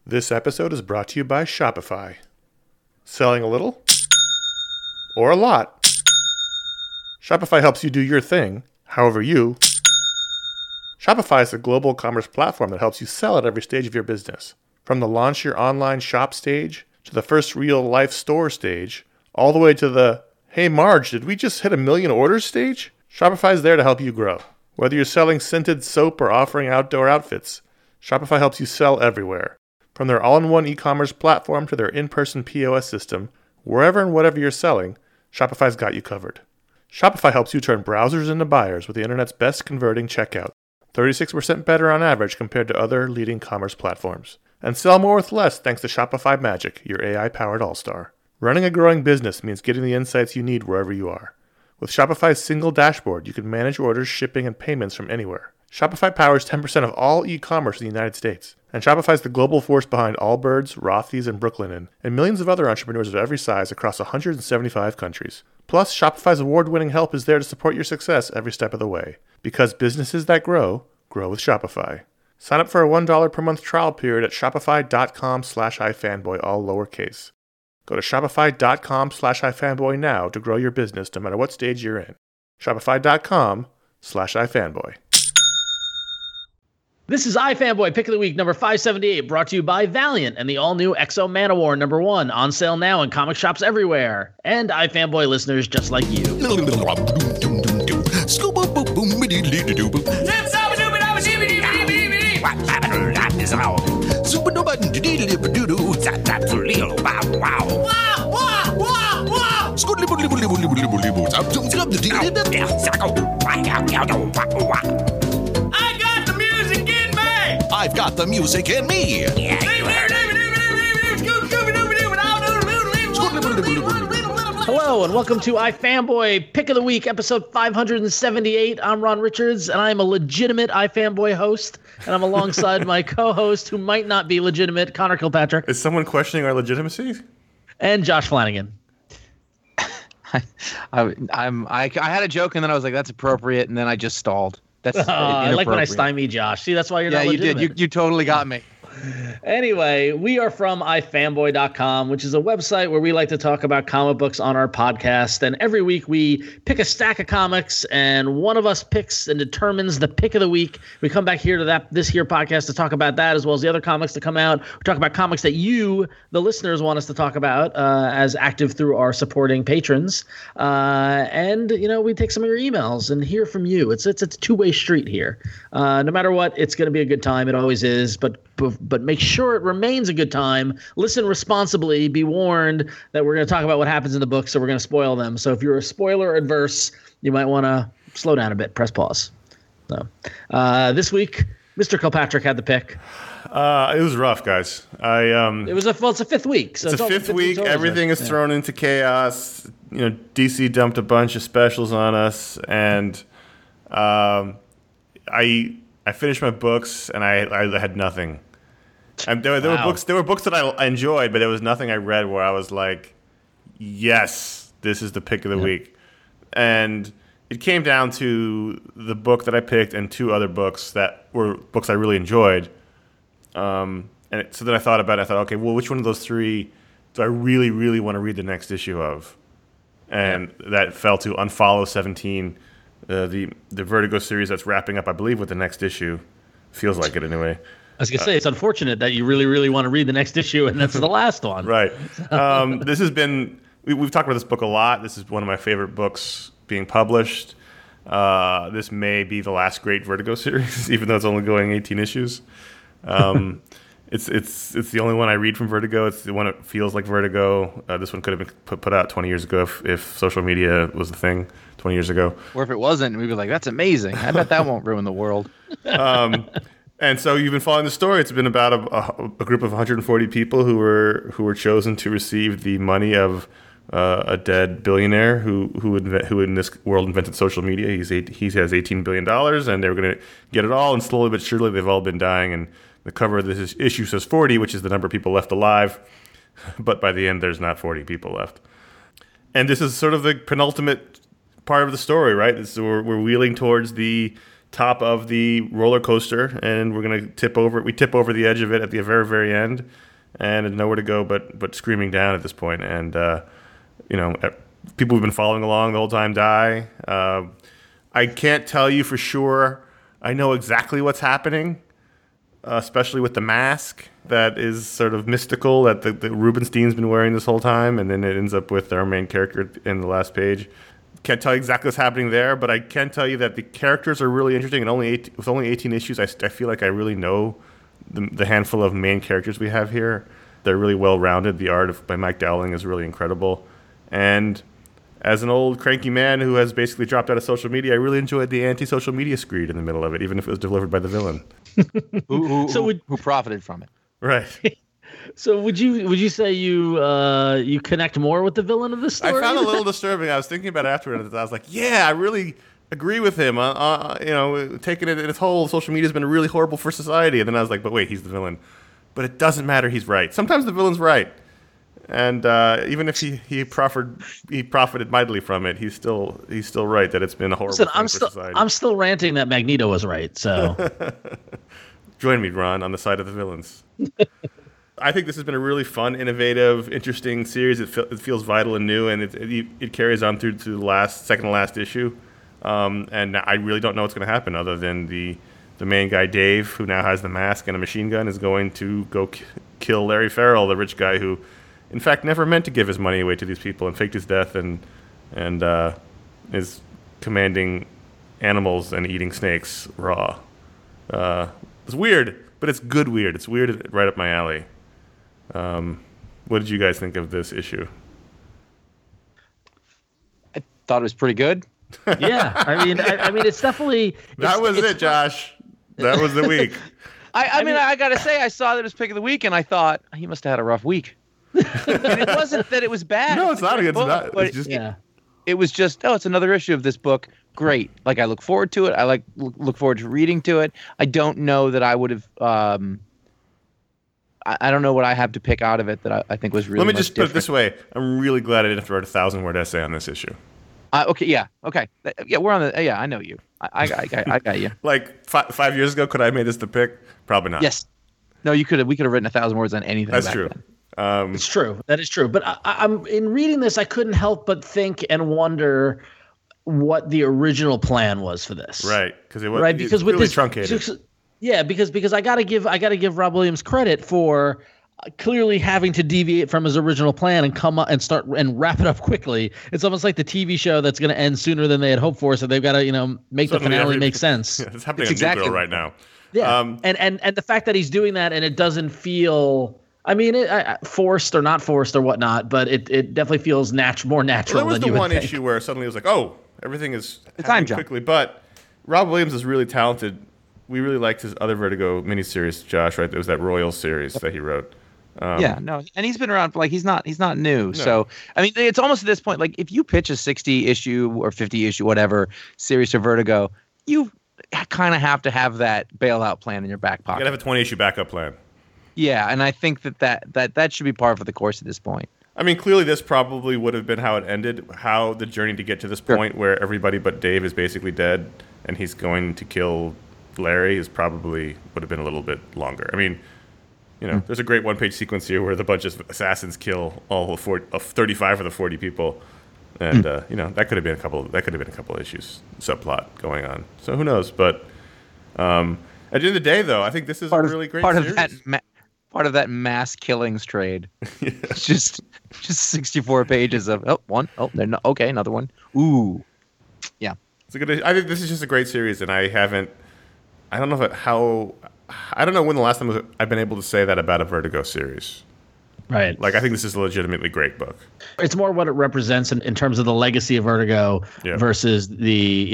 This episode is brought to you by Shopify. Selling a little or a lot? Shopify helps you do your thing, however you. Shopify is a global commerce platform that helps you sell at every stage of your business. From the launch your online shop stage, to the first real-life store stage, all the way to the, hey Marge, did we just hit 1 million orders stage? Shopify is there to help you grow. Whether you're selling scented soap or offering outdoor outfits, Shopify helps you sell everywhere. From their all-in-one e-commerce platform to their in-person POS system, wherever and whatever you're selling, Shopify's got you covered. Shopify helps you turn browsers into buyers with the internet's best converting checkout, 36% better on average compared to other leading commerce platforms. And sell more with less thanks to Shopify Magic, your AI-powered all-star. Running a growing business means getting the insights you need wherever you are. With Shopify's single dashboard, you can manage orders, shipping, and payments from anywhere. Shopify powers 10% of all e-commerce in the United States. And Shopify's the global force behind Allbirds, Rothy's, and Brooklinen, and millions of other entrepreneurs of every size across 175 countries. Plus, Shopify's award-winning help is there to support your success every step of the way. Because businesses that grow, grow with Shopify. Sign up for a $1 per month trial period at shopify.com/ifanboy, all lowercase. Go to shopify.com/ifanboy now to grow your business no matter what stage you're in. Shopify.com/ifanboy. This is iFanboy Pick of the Week number 578, brought to you by Valiant and the all-new Exo Manowar number 1, on sale now in comic shops everywhere. And iFanboy listeners just like you. I've got the music in me. Hello and welcome to iFanboy Pick of the Week, episode 578. I'm Ron Richards, and I'm a legitimate iFanboy host, and I'm alongside my co-host, who might not be legitimate, Connor Kilpatrick. Is someone questioning our legitimacy? And Josh Flanagan. I had a joke, and then I was like, that's appropriate, and then I just stalled. That's I like when I stymie Josh. See, that's why you're not legitimate. You did. You totally got me. Anyway, we are from ifanboy.com, which is a website where we like to talk about comic books on our podcast. And every week we pick a stack of comics, and one of us picks and determines the pick of the week. We come back here to this here podcast to talk about that, as well as the other comics that come out. We talk about comics that you, the listeners, want us to talk about as active through our supporting patrons. And, we take some of your emails and hear from you. It's a two-way street here. No matter what, it's going to be a good time. It always is. But make sure it remains a good time. Listen responsibly. Be warned that we're going to talk about what happens in the book, so we're going to spoil them. So if you're a spoiler adverse, you might want to slow down a bit. Press pause. So this week, Mr. Kilpatrick had the pick. It was rough, guys. It's a fifth week. So it's a fifth week. Everything is thrown into chaos. DC dumped a bunch of specials on us, and I finished my books, and I had nothing. And there were books that I enjoyed, but there was nothing I read where I was like, yes, this is the pick of the week. And it came down to the book that I picked and two other books that were books I really enjoyed. So then I thought about it. I thought, okay, well, which one of those three do I really, really want to read the next issue of? And that fell to Unfollow 17, the Vertigo series that's wrapping up, I believe, with the next issue. Feels like it anyway. I was going to say, it's unfortunate that you really, really want to read the next issue, and that's the last one. Right. This has been, we've talked about this book a lot. This is one of my favorite books being published. This may be the last great Vertigo series, even though it's only going 18 issues. It's the only one I read from Vertigo. It's the one that feels like Vertigo. This one could have been put out 20 years ago if social media was the thing 20 years ago. Or if it wasn't, we'd be like, that's amazing. I bet that won't ruin the world. And so you've been following the story. It's been about a group of 140 people who were chosen to receive the money of a dead billionaire who in this world invented social media. He has $18 billion, and they were going to get it all. And slowly but surely, they've all been dying. And the cover of this issue says 40, which is the number of people left alive. But by the end, there's not 40 people left. And this is sort of the penultimate part of the story, right? We're wheeling towards the top of the roller coaster, and we're going to tip over. We tip over the edge of it at the very, very end, and there's nowhere to go but screaming down at this point. And people who've been following along the whole time die. I can't tell you for sure. I know exactly what's happening, especially with the mask that is sort of mystical that the Rubenstein's been wearing this whole time, and then it ends up with our main character in the last page. Can't tell you exactly what's happening there, but I can tell you that the characters are really interesting. And with only 18 issues, I feel like I really know the handful of main characters we have here. They're really well-rounded. The art by Mike Dowling is really incredible. And as an old cranky man who has basically dropped out of social media, I really enjoyed the anti-social media screed in the middle of it, even if it was delivered by the villain. who profited from it. Right. So would you say you connect more with the villain of the story? I found it a little disturbing. I was thinking about it afterwards. I was like, yeah, I really agree with him. Taking it in its whole, social media has been really horrible for society. And then I was like, but wait, he's the villain. But it doesn't matter. He's right. Sometimes the villain's right. And even if he profited mightily from it, he's still right that it's been a horrible thing for society. I'm still ranting that Magneto was right. So join me, Ron, on the side of the villains. I think this has been a really fun, innovative, interesting series. It feels vital and new, and it carries on through to the second to last issue. And I really don't know what's going to happen other than the main guy, Dave, who now has the mask and a machine gun, is going to go kill Larry Farrell, the rich guy who, in fact, never meant to give his money away to these people and faked his death and is commanding animals and eating snakes raw. It's weird, but it's good weird. It's weird right up my alley. What did you guys think of this issue? I thought it was pretty good. Yeah, I mean, it's definitely that was it, Josh. That was the week. I mean, I gotta say, I saw that it was pick of the week, and I thought he must have had a rough week. And it wasn't that it was bad. No, it's not. It was just, it's another issue of this book. Great. Like, I look forward to it. I look forward to reading to it. I don't know that I would have. I don't know what I have to pick out of it that I think was really. Let me just different. put it this way: I'm really glad I didn't have to write a 1,000-word essay on this issue. Okay. Yeah. Okay. Yeah. We're on the. Yeah. I know you. I got you. Like 5 years ago, could I have made this the pick? Probably not. Yes. No, you could have. We could have written 1,000 words on anything. That's back true. Then. It's true. That is true. But I'm in reading this, I couldn't help but think and wonder what the original plan was for this. Right. Because it was right because with really this truncated. Yeah, because I gotta give Rob Williams credit for clearly having to deviate from his original plan and come up and start and wrap it up quickly. It's almost like the TV show that's going to end sooner than they had hoped for, so they've got to make the finale make sense. Yeah, it's happening on Nuclear right now. Yeah, and the fact that he's doing that and it doesn't feel, I mean, forced or not forced or whatnot, but it definitely feels more natural. Well, there was than the one think. issue where suddenly it was like, oh, everything is happening quickly. But Rob Williams is really talented. We really liked his other Vertigo miniseries, Josh. Right, it was that Royal series that he wrote. Yeah, no, and he's been around. Like he's not new. No. So I mean, it's almost at this point. Like if you pitch a 60 issue or 50 issue, whatever series to Vertigo, you kind of have to have that bailout plan in your back pocket. You gotta have a 20 issue backup plan. Yeah, and I think that should be par for the course at this point. I mean, clearly this probably would have been how it ended. How the journey to get to this point where everybody but Dave is basically dead, and he's going to kill Larry would have been a little bit longer. I mean, there's a great one-page sequence here where the bunch of assassins kill all of 35 of the 40 people, and that could have been a couple issues subplot going on. So who knows? But at the end of the day, though, I think this is a really great series. Part of that mass killings trade. Yeah. It's just 64 pages of another one. Ooh, yeah. It's a good. I think this is just a great series, and I don't know when the last time I've been able to say that about a Vertigo series. Right. Like, I think this is a legitimately great book. It's more what it represents in terms of the legacy of Vertigo versus the,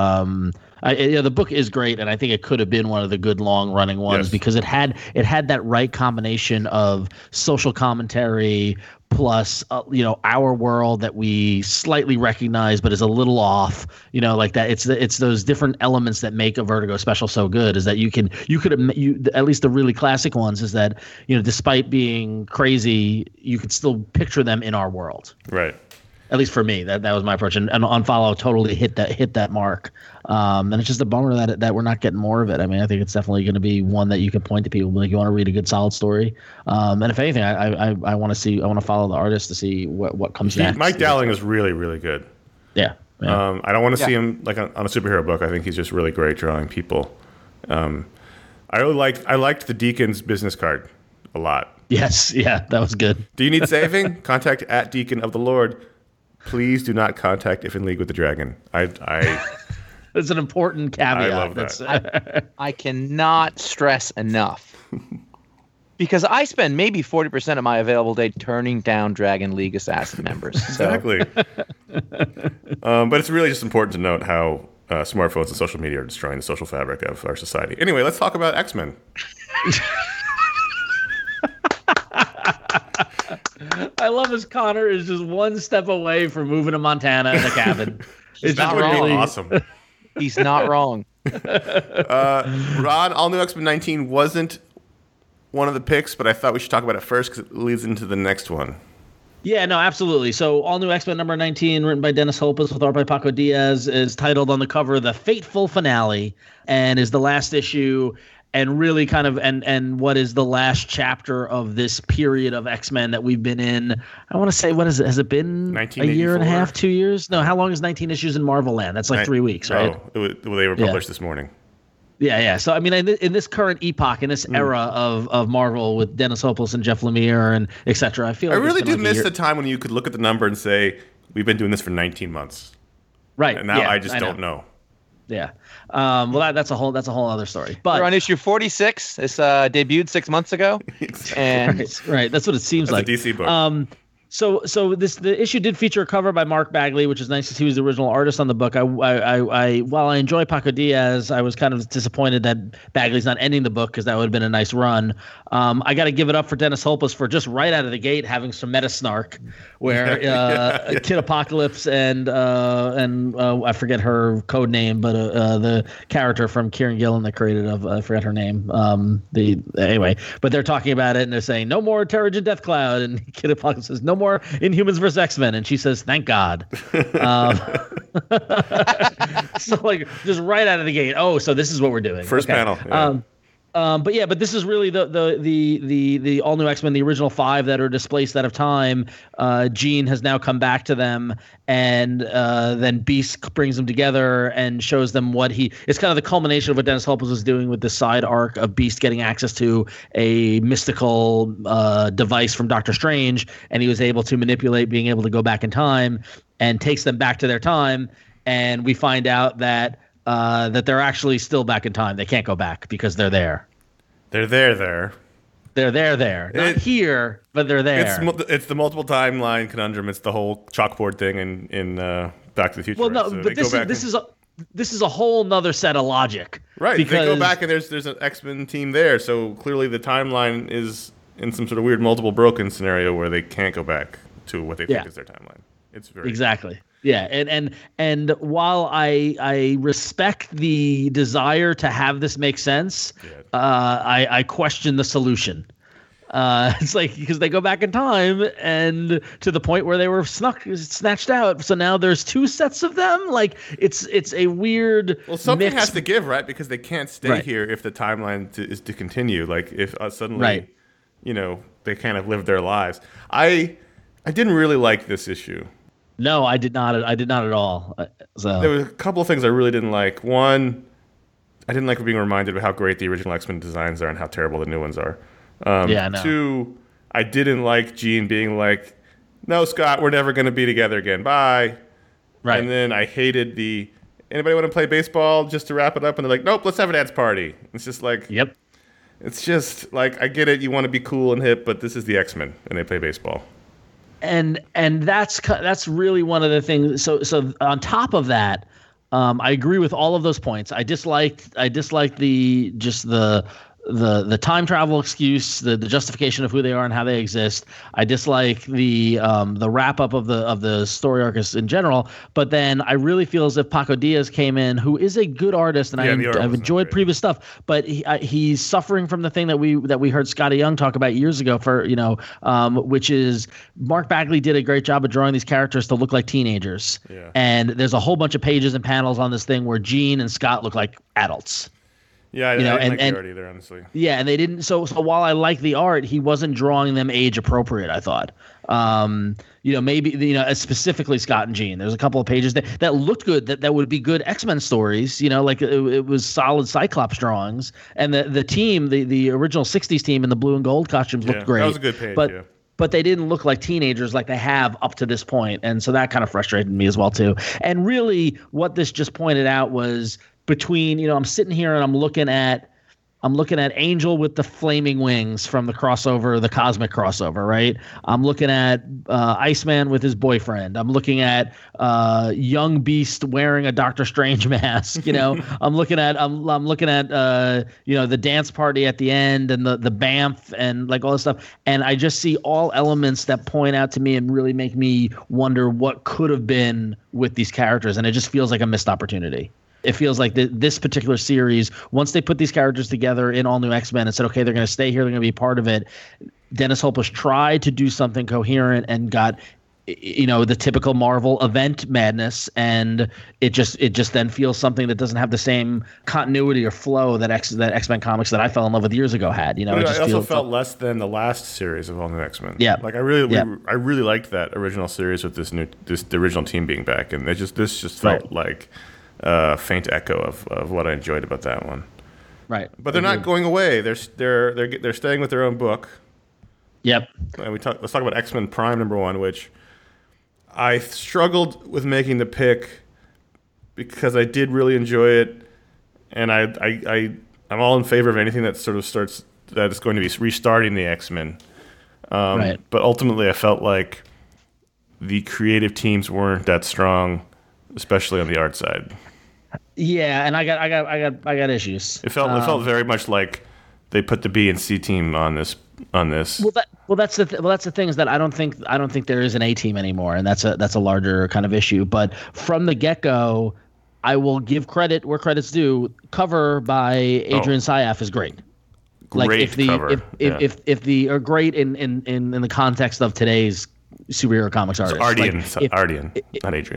the book is great, and I think it could have been one of the good long-running ones because it had that right combination of social commentary plus our world that we slightly recognize but is a little off, like that. It's those different elements that make a Vertigo special so good, is that you could at least the really classic ones is that despite being crazy, you could still picture them in our world. Right. At least for me, that was my approach, and Unfollow totally hit that mark. And it's just a bummer that we're not getting more of it. I mean, I think it's definitely going to be one that you can point to people like, you want to read a good solid story. And if anything, I want to follow the artist to see what comes next. Mike Dowling is really, really good. Yeah. I don't want to see him like on a superhero book. I think he's just really great drawing people. I liked the Deacon's business card a lot. Yes, yeah, that was good. Do you need saving? Contact at Deacon of the Lord. Please do not contact if in league with the dragon. That's an important caveat. I love that. I cannot stress enough. Because I spend maybe 40% of my available day turning down Dragon League Assassin members. So. Exactly. But it's really just important to note how smartphones and social media are destroying the social fabric of our society. Anyway, let's talk about X-Men. I love as Connor is just one step away from moving to Montana in a cabin. It's That would be awesome. He's not wrong. Ron, All New X-Men 19 wasn't one of the picks, but I thought we should talk about it first because it leads into the next one. Yeah, no, absolutely. So All New X-Men number 19, written by Dennis Hopus with art by Paco Diaz, is titled on the cover The Fateful Finale, and is the last issue and really kind of and what is the last chapter of this period of X-Men that we've been in. I want to say, what is it? Has it been a year and a half, 2 years? No, how long is 19 issues in Marvel Land? That's like 3 weeks, right? Oh, they were published this morning. Yeah. So, I mean, in this current epoch, in this era of Marvel with Dennis Hopeless and Jeff Lemire and et cetta, I feel like I really do miss the time when you could look at the number and say, we've been doing this for 19 months. Right. And now I just don't know. Yeah. Well, that's a whole other story. But we're on issue 46. It's debuted 6 months ago. And right. That's what it seems like. It's a DC book. So the issue did feature a cover by Mark Bagley, which is nice because he was the original artist on the book. While I enjoy Paco Diaz, I was kind of disappointed that Bagley's not ending the book because that would have been a nice run. I got to give it up for Dennis Hopeless for just right out of the gate having some meta snark, where Kid Apocalypse and I forget her code name, but the character from Kieran Gillen that created I forget her name. Anyway, but they're talking about it and they're saying no more Terrigen Death Cloud, and Kid Apocalypse says no more Inhumans vs. X-Men, and she says thank God. So like just right out of the gate, so this is what we're doing. First panel. Yeah. But this is really the all new X-Men, the original 5 that are displaced out of time. Jean has now come back to them, and then Beast brings them together and shows them it's kind of the culmination of what Dennis Hopeless was doing with the side arc of Beast getting access to a mystical device from Doctor Strange, and he was able to manipulate being able to go back in time, and takes them back to their time, and we find out that they're actually still back in time. They can't go back because they're there. They're there. They're there. Not here, but they're there. It's the multiple timeline conundrum. It's the whole chalkboard thing in Back to the Future. Well, no, so but this is a whole nother set of logic. Right. Because they go back and there's an X-Men team there. So clearly the timeline is in some sort of weird multiple broken scenario where they can't go back to what they think is their timeline. It's very exactly. Yeah, and while I respect the desire to have this make sense, I question the solution. It's like because they go back in time and to the point where they were snatched out. So now there's 2 sets of them. Like it's a weird. Well, something has to give, right? Because they can't stay here if the timeline is to continue. Like if suddenly, they kind of live their lives. I didn't really like this issue. No, I did not. I did not at all. So there were a couple of things I really didn't like. One, I didn't like being reminded of how great the original X-Men designs are and how terrible the new ones are. No. 2, I didn't like Jean being like, "No, Scott, we're never going to be together again. Bye." Right. And then I hated anybody want to play baseball just to wrap it up? And they're like, "Nope, let's have a dance party." It's just like, yep. It's just like I get it. You want to be cool and hip, but this is the X-Men and they play baseball. And that's really one of the things. So on top of that, I agree with all of those points. I disliked the the time travel excuse, the justification of who they are and how they exist. I dislike the wrap up of the story arc in general. But then I really feel as if Paco Diaz came in, who is a good artist, and I've enjoyed previous stuff, but he's suffering from the thing that we heard Scotty Young talk about years ago, which is Mark Bagley did a great job of drawing these characters to look like teenagers. Yeah. And there's a whole bunch of pages and panels on this thing where Jean and Scott look like adults. Yeah, I didn't like the art either, honestly. Yeah, and they didn't. So while I like the art, he wasn't drawing them age appropriate, I thought. Maybe specifically Scott and Jean. There's a couple of pages that looked good. That would be good X-Men stories. Like it was solid Cyclops drawings, and the team, the original '60s team in the blue and gold costumes looked great. That was a good page. But they didn't look like teenagers like they have up to this point, and so that kind of frustrated me as well too. And really, what this just pointed out was, between, I'm sitting here and I'm looking at Angel with the flaming wings from the crossover, the cosmic crossover, right? I'm looking at Iceman with his boyfriend. I'm looking at young Beast wearing a Doctor Strange mask. I'm looking at the dance party at the end and the Banff and like all this stuff. And I just see all elements that point out to me and really make me wonder what could have been with these characters. And it just feels like a missed opportunity. It feels like this particular series, once they put these characters together in All New X-Men and said, okay, they're going to stay here, they're going to be part of it, Dennis Hopeless tried to do something coherent and got, the typical Marvel event madness, and it just then feels something that doesn't have the same continuity or flow that X-Men comics that I fell in love with years ago had. It just also felt less than the last series of All New X-Men. Yeah, like I really liked that original series with the original team being back, and this just felt like faint echo of what I enjoyed about that one. Right. But they're not going away. They're staying with their own book. Yep. And let's talk about X-Men Prime #1, which I struggled with making the pick because I did really enjoy it, and I'm all in favor of anything that sort of that is going to be restarting the X-Men. Right. But ultimately, I felt like the creative teams weren't that strong, especially on the art side. Yeah, and I got issues. It felt very much like they put the B and C team on this. Well, that's the thing is that I don't think there is an A team anymore, and that's a larger kind of issue. But from the get-go, I will give credit where credit's due. Cover by Adrian Syaf is great. Great cover. If the great in the context of today's superhero comics artists. Ardian, not Adrian.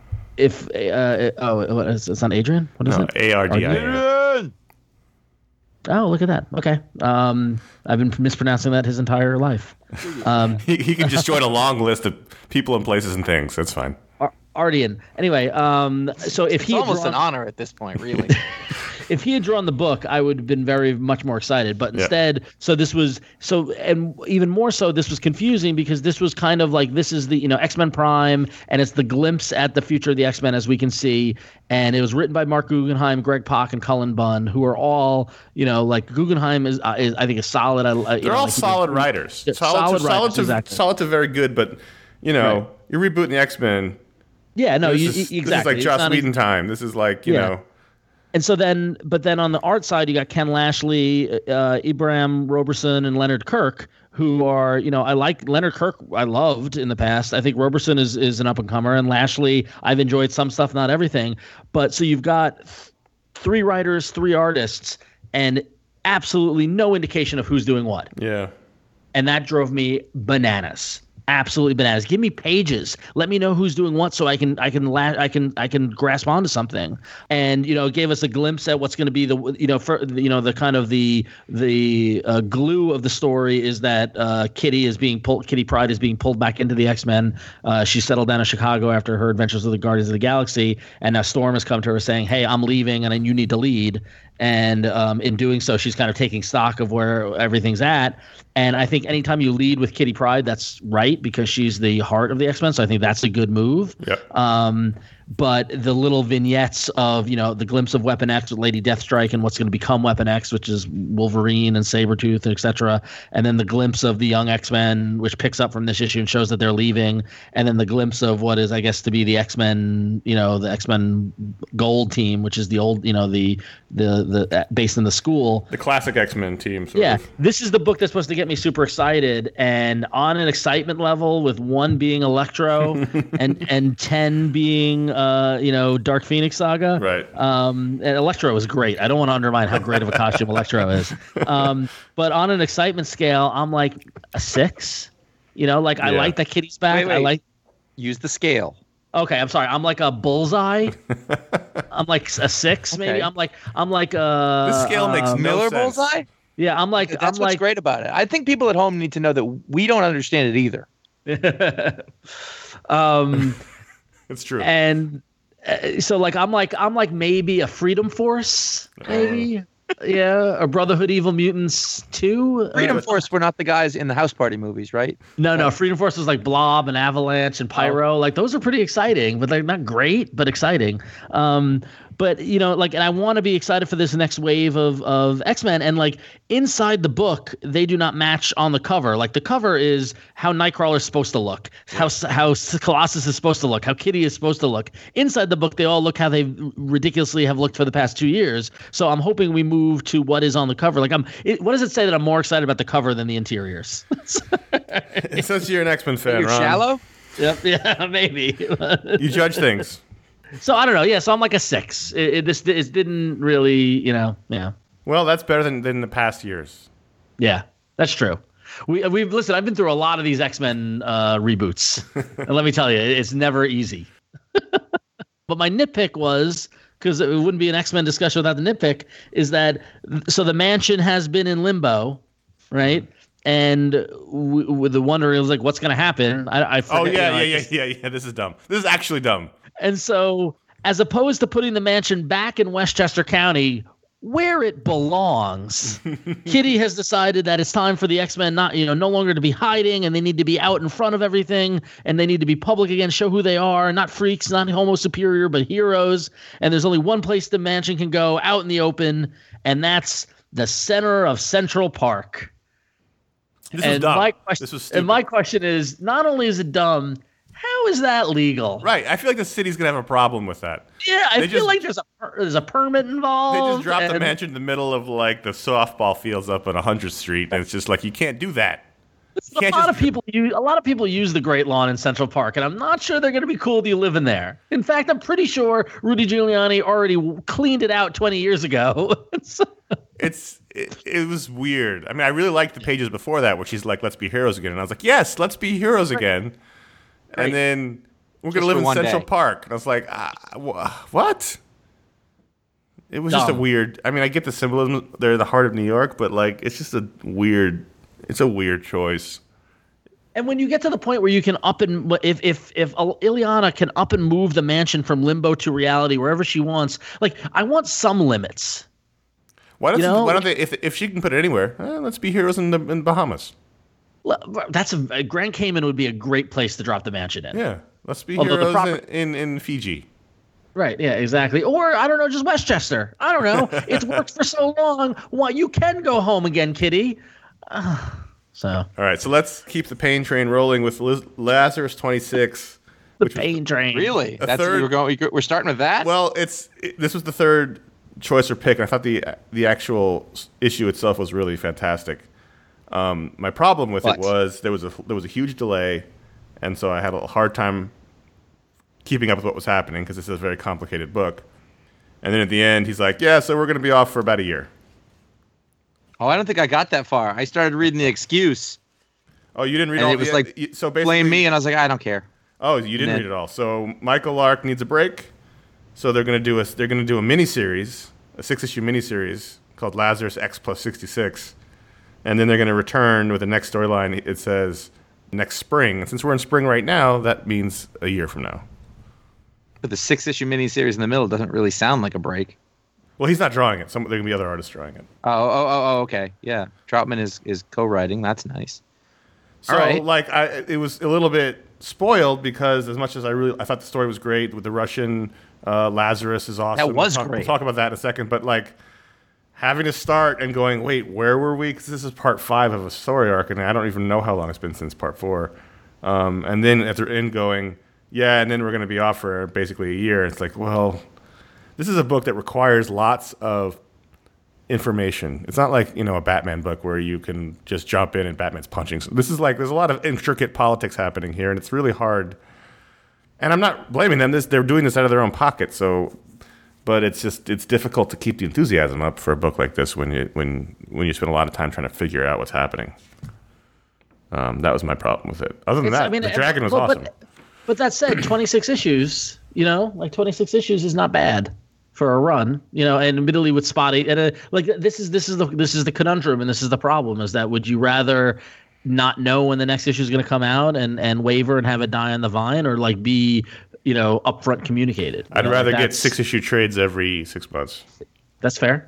It's not Adrian? What is it? Ardian. Oh, look at that. Okay. I've been mispronouncing that his entire life. He can just join a long list of people and places and things. That's fine. Ardian. Anyway, so if it's almost an honor at this point, really. If he had drawn the book, I would have been very much more excited. But instead, and even more so, this was confusing because this was kind of like, this is the X-Men Prime, and it's the glimpse at the future of the X-Men as we can see. And it was written by Mark Guggenheim, Greg Pak, and Cullen Bunn, who are all like Guggenheim is I think is solid. They're all solid writers. Solid to very good. But you're rebooting the X-Men. Yeah, no, exactly. This is like Joss Whedon time. This is like know. And so then on the art side, you got Ken Lashley, Ibrahim Roberson, and Leonard Kirk, who are, I like Leonard Kirk. I loved in the past. I think Roberson is an up and comer, and Lashley, I've enjoyed some stuff, not everything. But so you've got 3 writers, 3 artists, and absolutely no indication of who's doing what. Yeah. And that drove me bananas. Absolutely bananas. Give me pages. Let me know who's doing what, so I can grasp onto something. And it gave us a glimpse at what's going to be the kind of the glue of the story is that Kitty Pryde is being pulled back into the X-Men. She settled down in Chicago after her adventures with the Guardians of the Galaxy, and now Storm has come to her saying, "Hey, I'm leaving, and you need to lead." And in doing so, she's kind of taking stock of where everything's at. And I think anytime you lead with Kitty Pryde, that's right, because she's the heart of the X-Men. So I think that's a good move. Yeah. but the little vignettes of, the glimpse of Weapon X with Lady Deathstrike and what's going to become Weapon X, which is Wolverine and Sabretooth, etc. And then the glimpse of the young X-Men, which picks up from this issue and shows that they're leaving. And then the glimpse of what is, I guess, to be the X-Men, the X-Men Gold team, which is the old, the based in the school. The classic X-Men team. This is the book that's supposed to get me super excited. And on an excitement level, with 1 being Electro and 10 being, Dark Phoenix Saga. Right. And Electro is great. I don't want to undermine how great of a costume Electro is. But on an excitement scale, I'm like a 6. I like that Kitty's back. Wait. Use the scale. Okay, I'm sorry. I'm like a bullseye. I'm like a 6, maybe. Okay. I'm like this scale makes no Miller sense. bullseye. Yeah, I'm like That's what's great about it. I think people at home need to know that we don't understand it either. It's true. And so I'm like maybe a Freedom Force, maybe. Yeah, or Brotherhood Evil Mutants 2. Freedom Force were not the guys in the House Party movies, right? No. Freedom Force was like Blob and Avalanche and Pyro. Like those are pretty exciting, but they're not great, but exciting. But and I want to be excited for this next wave of X-Men. And like inside the book, they do not match on the cover. Like the cover is how Nightcrawler is supposed to look, how Colossus is supposed to look, how Kitty is supposed to look. Inside the book, they all look how they ridiculously have looked for the past 2 years. So I'm hoping we move to what is on the cover. Like what does it say that I'm more excited about the cover than the interiors? It says you're an X-Men fan, You're Ron. shallow? Yep. Yeah, maybe. You judge things. So I don't know. Yeah, so I'm like a 6. It didn't really, yeah. Well, that's better than the past years. Yeah, that's true. We've listen. I've been through a lot of these X-Men reboots, and let me tell you, it's never easy. But my nitpick was, because it wouldn't be an X-Men discussion without the nitpick, is that so the Mansion has been in limbo, right? And with the wonder, it was like, what's going to happen? I forget, yeah. This is dumb. This is actually dumb. And so, as opposed to putting the Mansion back in Westchester County, where it belongs, Kitty has decided that it's time for the X-Men no longer to be hiding, and they need to be out in front of everything, and they need to be public again, show who they are, not freaks, not homo superior, but heroes. And there's only one place the Mansion can go, out in the open, and that's the center of Central Park. This is dumb. This was stupid. And my question is, not only is it dumb, how is that legal? Right. I feel like the city's going to have a problem with that. Yeah, I feel like there's a permit involved. They just dropped the Mansion in the middle of like the softball fields up on 100th Street, and it's just like, you can't do that. A lot of people use the Great Lawn in Central Park, and I'm not sure they're going to be cool with you living there. In fact, I'm pretty sure Rudy Giuliani already cleaned it out 20 years ago. It was weird. I mean, I really liked the pages before that, where she's like, "Let's be heroes again," and I was like, "Yes, let's be heroes again." Right. And then we're going to live in Central Park, and I was like, "What?" It was just a weird. I mean, I get the symbolism. They're the heart of New York, but like, it's just a weird choice. And when you get to the point where you can if Illyana can up and move the Mansion from limbo to reality wherever she wants, like I want some limits. Why don't they? If she can put it anywhere, let's be heroes in Bahamas. That's Grand Cayman would be a great place to drop the Mansion in. Yeah, let's be heroes in Fiji. Right. Yeah. Exactly. Or I don't know, just Westchester. I don't know. It's worked for so long. Why you can go home again, Kitty. So. All right. So let's keep the pain train rolling with Lazarus 26. The pain train. Really? We're starting with that. Well, this was the third choice or pick, and I thought the actual issue itself was really fantastic. My problem with it was there was a huge delay, and so I had a hard time keeping up with what was happening because this is a very complicated book. And then at the end, he's like, "Yeah, so we're going to be off for about a year." Oh, I don't think I got that far. I started reading the excuse. Oh, you didn't read and all? It was so basically, blame me, and I was like, I don't care. Oh, you didn't read it all. So Michael Lark needs a break. So they're going to do a miniseries, a 6-issue miniseries called Lazarus X plus 66, and then they're going to return with the next storyline. It says next spring. And since we're in spring right now, that means a year from now. But the 6-issue miniseries in the middle doesn't really sound like a break. Well, he's not drawing it. There can be other artists drawing it. Oh, okay. Yeah. Troutman is co-writing. That's nice. So, all right. it was a little bit spoiled because as much as I thought the story was great with the Russian Lazarus is awesome. That was great. great. We'll talk about that in a second, but like having to start and going, wait, where were we? Because this is part 5 of a story arc, and I don't even know how long it's been since part 4. And then at the end going, yeah, and then we're going to be off for basically a year. It's like, well, this is a book that requires lots of information. It's not like, a Batman book where you can just jump in and Batman's punching. So this is like, there's a lot of intricate politics happening here, and it's really hard. And I'm not blaming them. They're doing this out of their own pocket. But it's difficult to keep the enthusiasm up for a book like this when you spend a lot of time trying to figure out what's happening. That was my problem with it. Other than that, the dragon was awesome. But that said, 26 issues, 26 issues is not bad for a run, and admittedly with Spotty, and this is the conundrum, and this is the problem, is that would you rather not know when the next issue is going to come out and waver and have it die on the vine, or like be upfront communicated? I'd rather get 6-issue trades every 6 months. That's fair.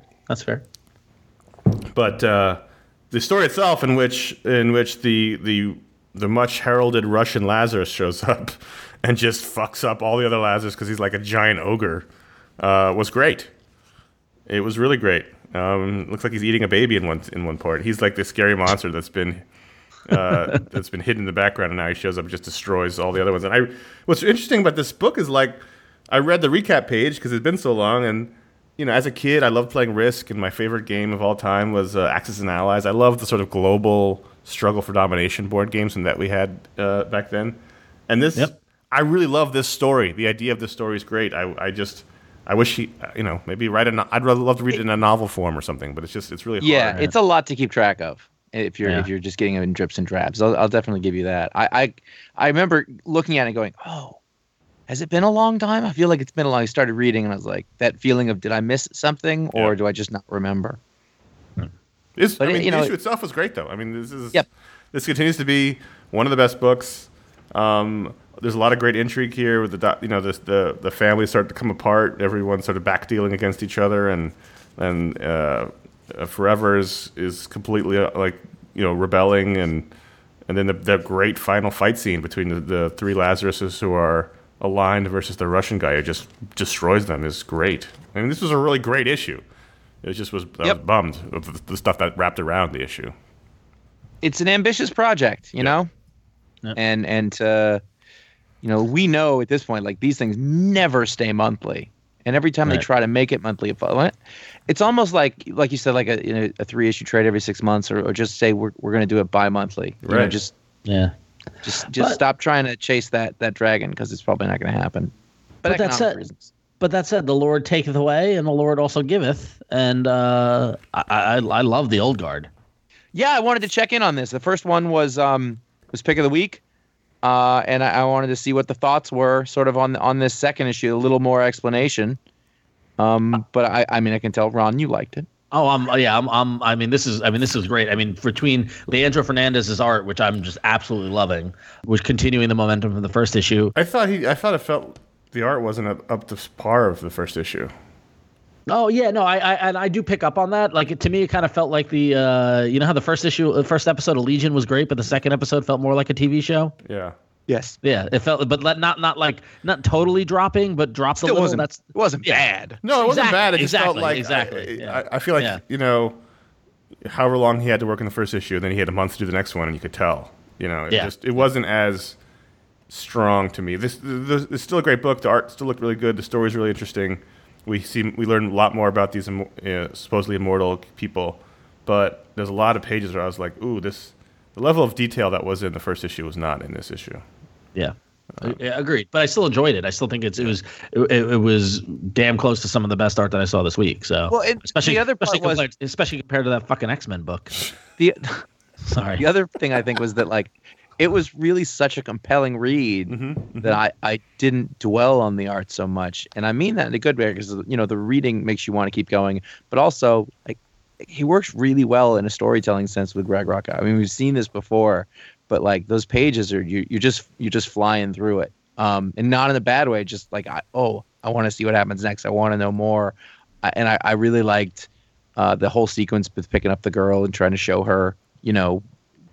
But the story itself, in which the much heralded Russian Lazarus shows up and just fucks up all the other Lazarus because he's like a giant ogre, was great. It was really great. Looks like he's eating a baby in one part. He's like this scary monster that's been hidden in the background, and now he shows up and just destroys all the other ones. And what's interesting about this book is like I read the recap page because it's been so long, and as a kid I loved playing Risk, and my favorite game of all time was Axis and Allies. I loved the sort of global struggle for domination board games that we had back then. And this, I really love this story. The idea of this story is great. I wish he, maybe I'd rather love to read it in a novel form or something, but it's really hard. Yeah, it's a lot to keep track of if you're just getting them in drips and drabs. I'll definitely give you that. I remember looking at it and going, oh, has it been a long time? I feel like it's been a long. I started reading and I was like, that feeling of, did I miss something or do I just not remember? The issue itself was great, though. I mean, this continues to be one of the best books. There's a lot of great intrigue here with the families start to come apart. Everyone's sort of backdealing against each other, and Forever is completely rebelling, and then the great final fight scene between the 3 Lazaruses who are aligned versus the Russian guy who just destroys them is great. I mean, this was a really great issue. It just was bummed of the stuff that wrapped around the issue. It's an ambitious project, know, and we know at this point, like, these things never stay monthly, and every time they try to make it monthly, it's almost like you said, like a 3-issue trade every 6 months, or just say we're going to do it bi-monthly. Right. Just stop trying to chase that dragon, because it's probably not going to happen. But that said, the Lord taketh away, and the Lord also giveth, and I love the Old Guard. Yeah, I wanted to check in on this. The first one was pick of the week, and I wanted to see what the thoughts were, sort of on this second issue, a little more explanation. But I can tell, Ron, you liked it. This is great. I mean, between Leandro Fernandez's art, which I'm just absolutely loving, was continuing the momentum from the first issue. I thought it felt the art wasn't up to par of the first issue. Oh yeah, no, I do pick up on that. Like, to me, it kind of felt like the how the first episode of Legion was great, but the second episode felt more like a TV show. Yeah. Yes. Yeah, it felt, but not totally dropping, but dropped a little. It wasn't bad. No, it wasn't bad. It just felt like exactly. I feel like however long he had to work in the first issue, and then he had a month to do the next one, and you could tell. It wasn't as strong to me. This is still a great book. The art still looked really good. The story's really interesting. We learn a lot more about these supposedly immortal people, but there's a lot of pages where I was like, ooh, the level of detail that was in the first issue was not in this issue. Yeah. Agreed, but I still enjoyed it. I still think it was damn close to some of the best art that I saw this week. So, especially compared to that fucking X-Men book. The Sorry. other thing I think was that, like, it was really such a compelling read that I didn't dwell on the art so much, and I mean that in a good way, because the reading makes you want to keep going, but also, like, he works really well in a storytelling sense with Greg Rucka. I mean, we've seen this before, but like, those pages are you're just flying through it, and not in a bad way. Just like, I want to see what happens next. I want to know more, and I really liked the whole sequence with picking up the girl and trying to show her,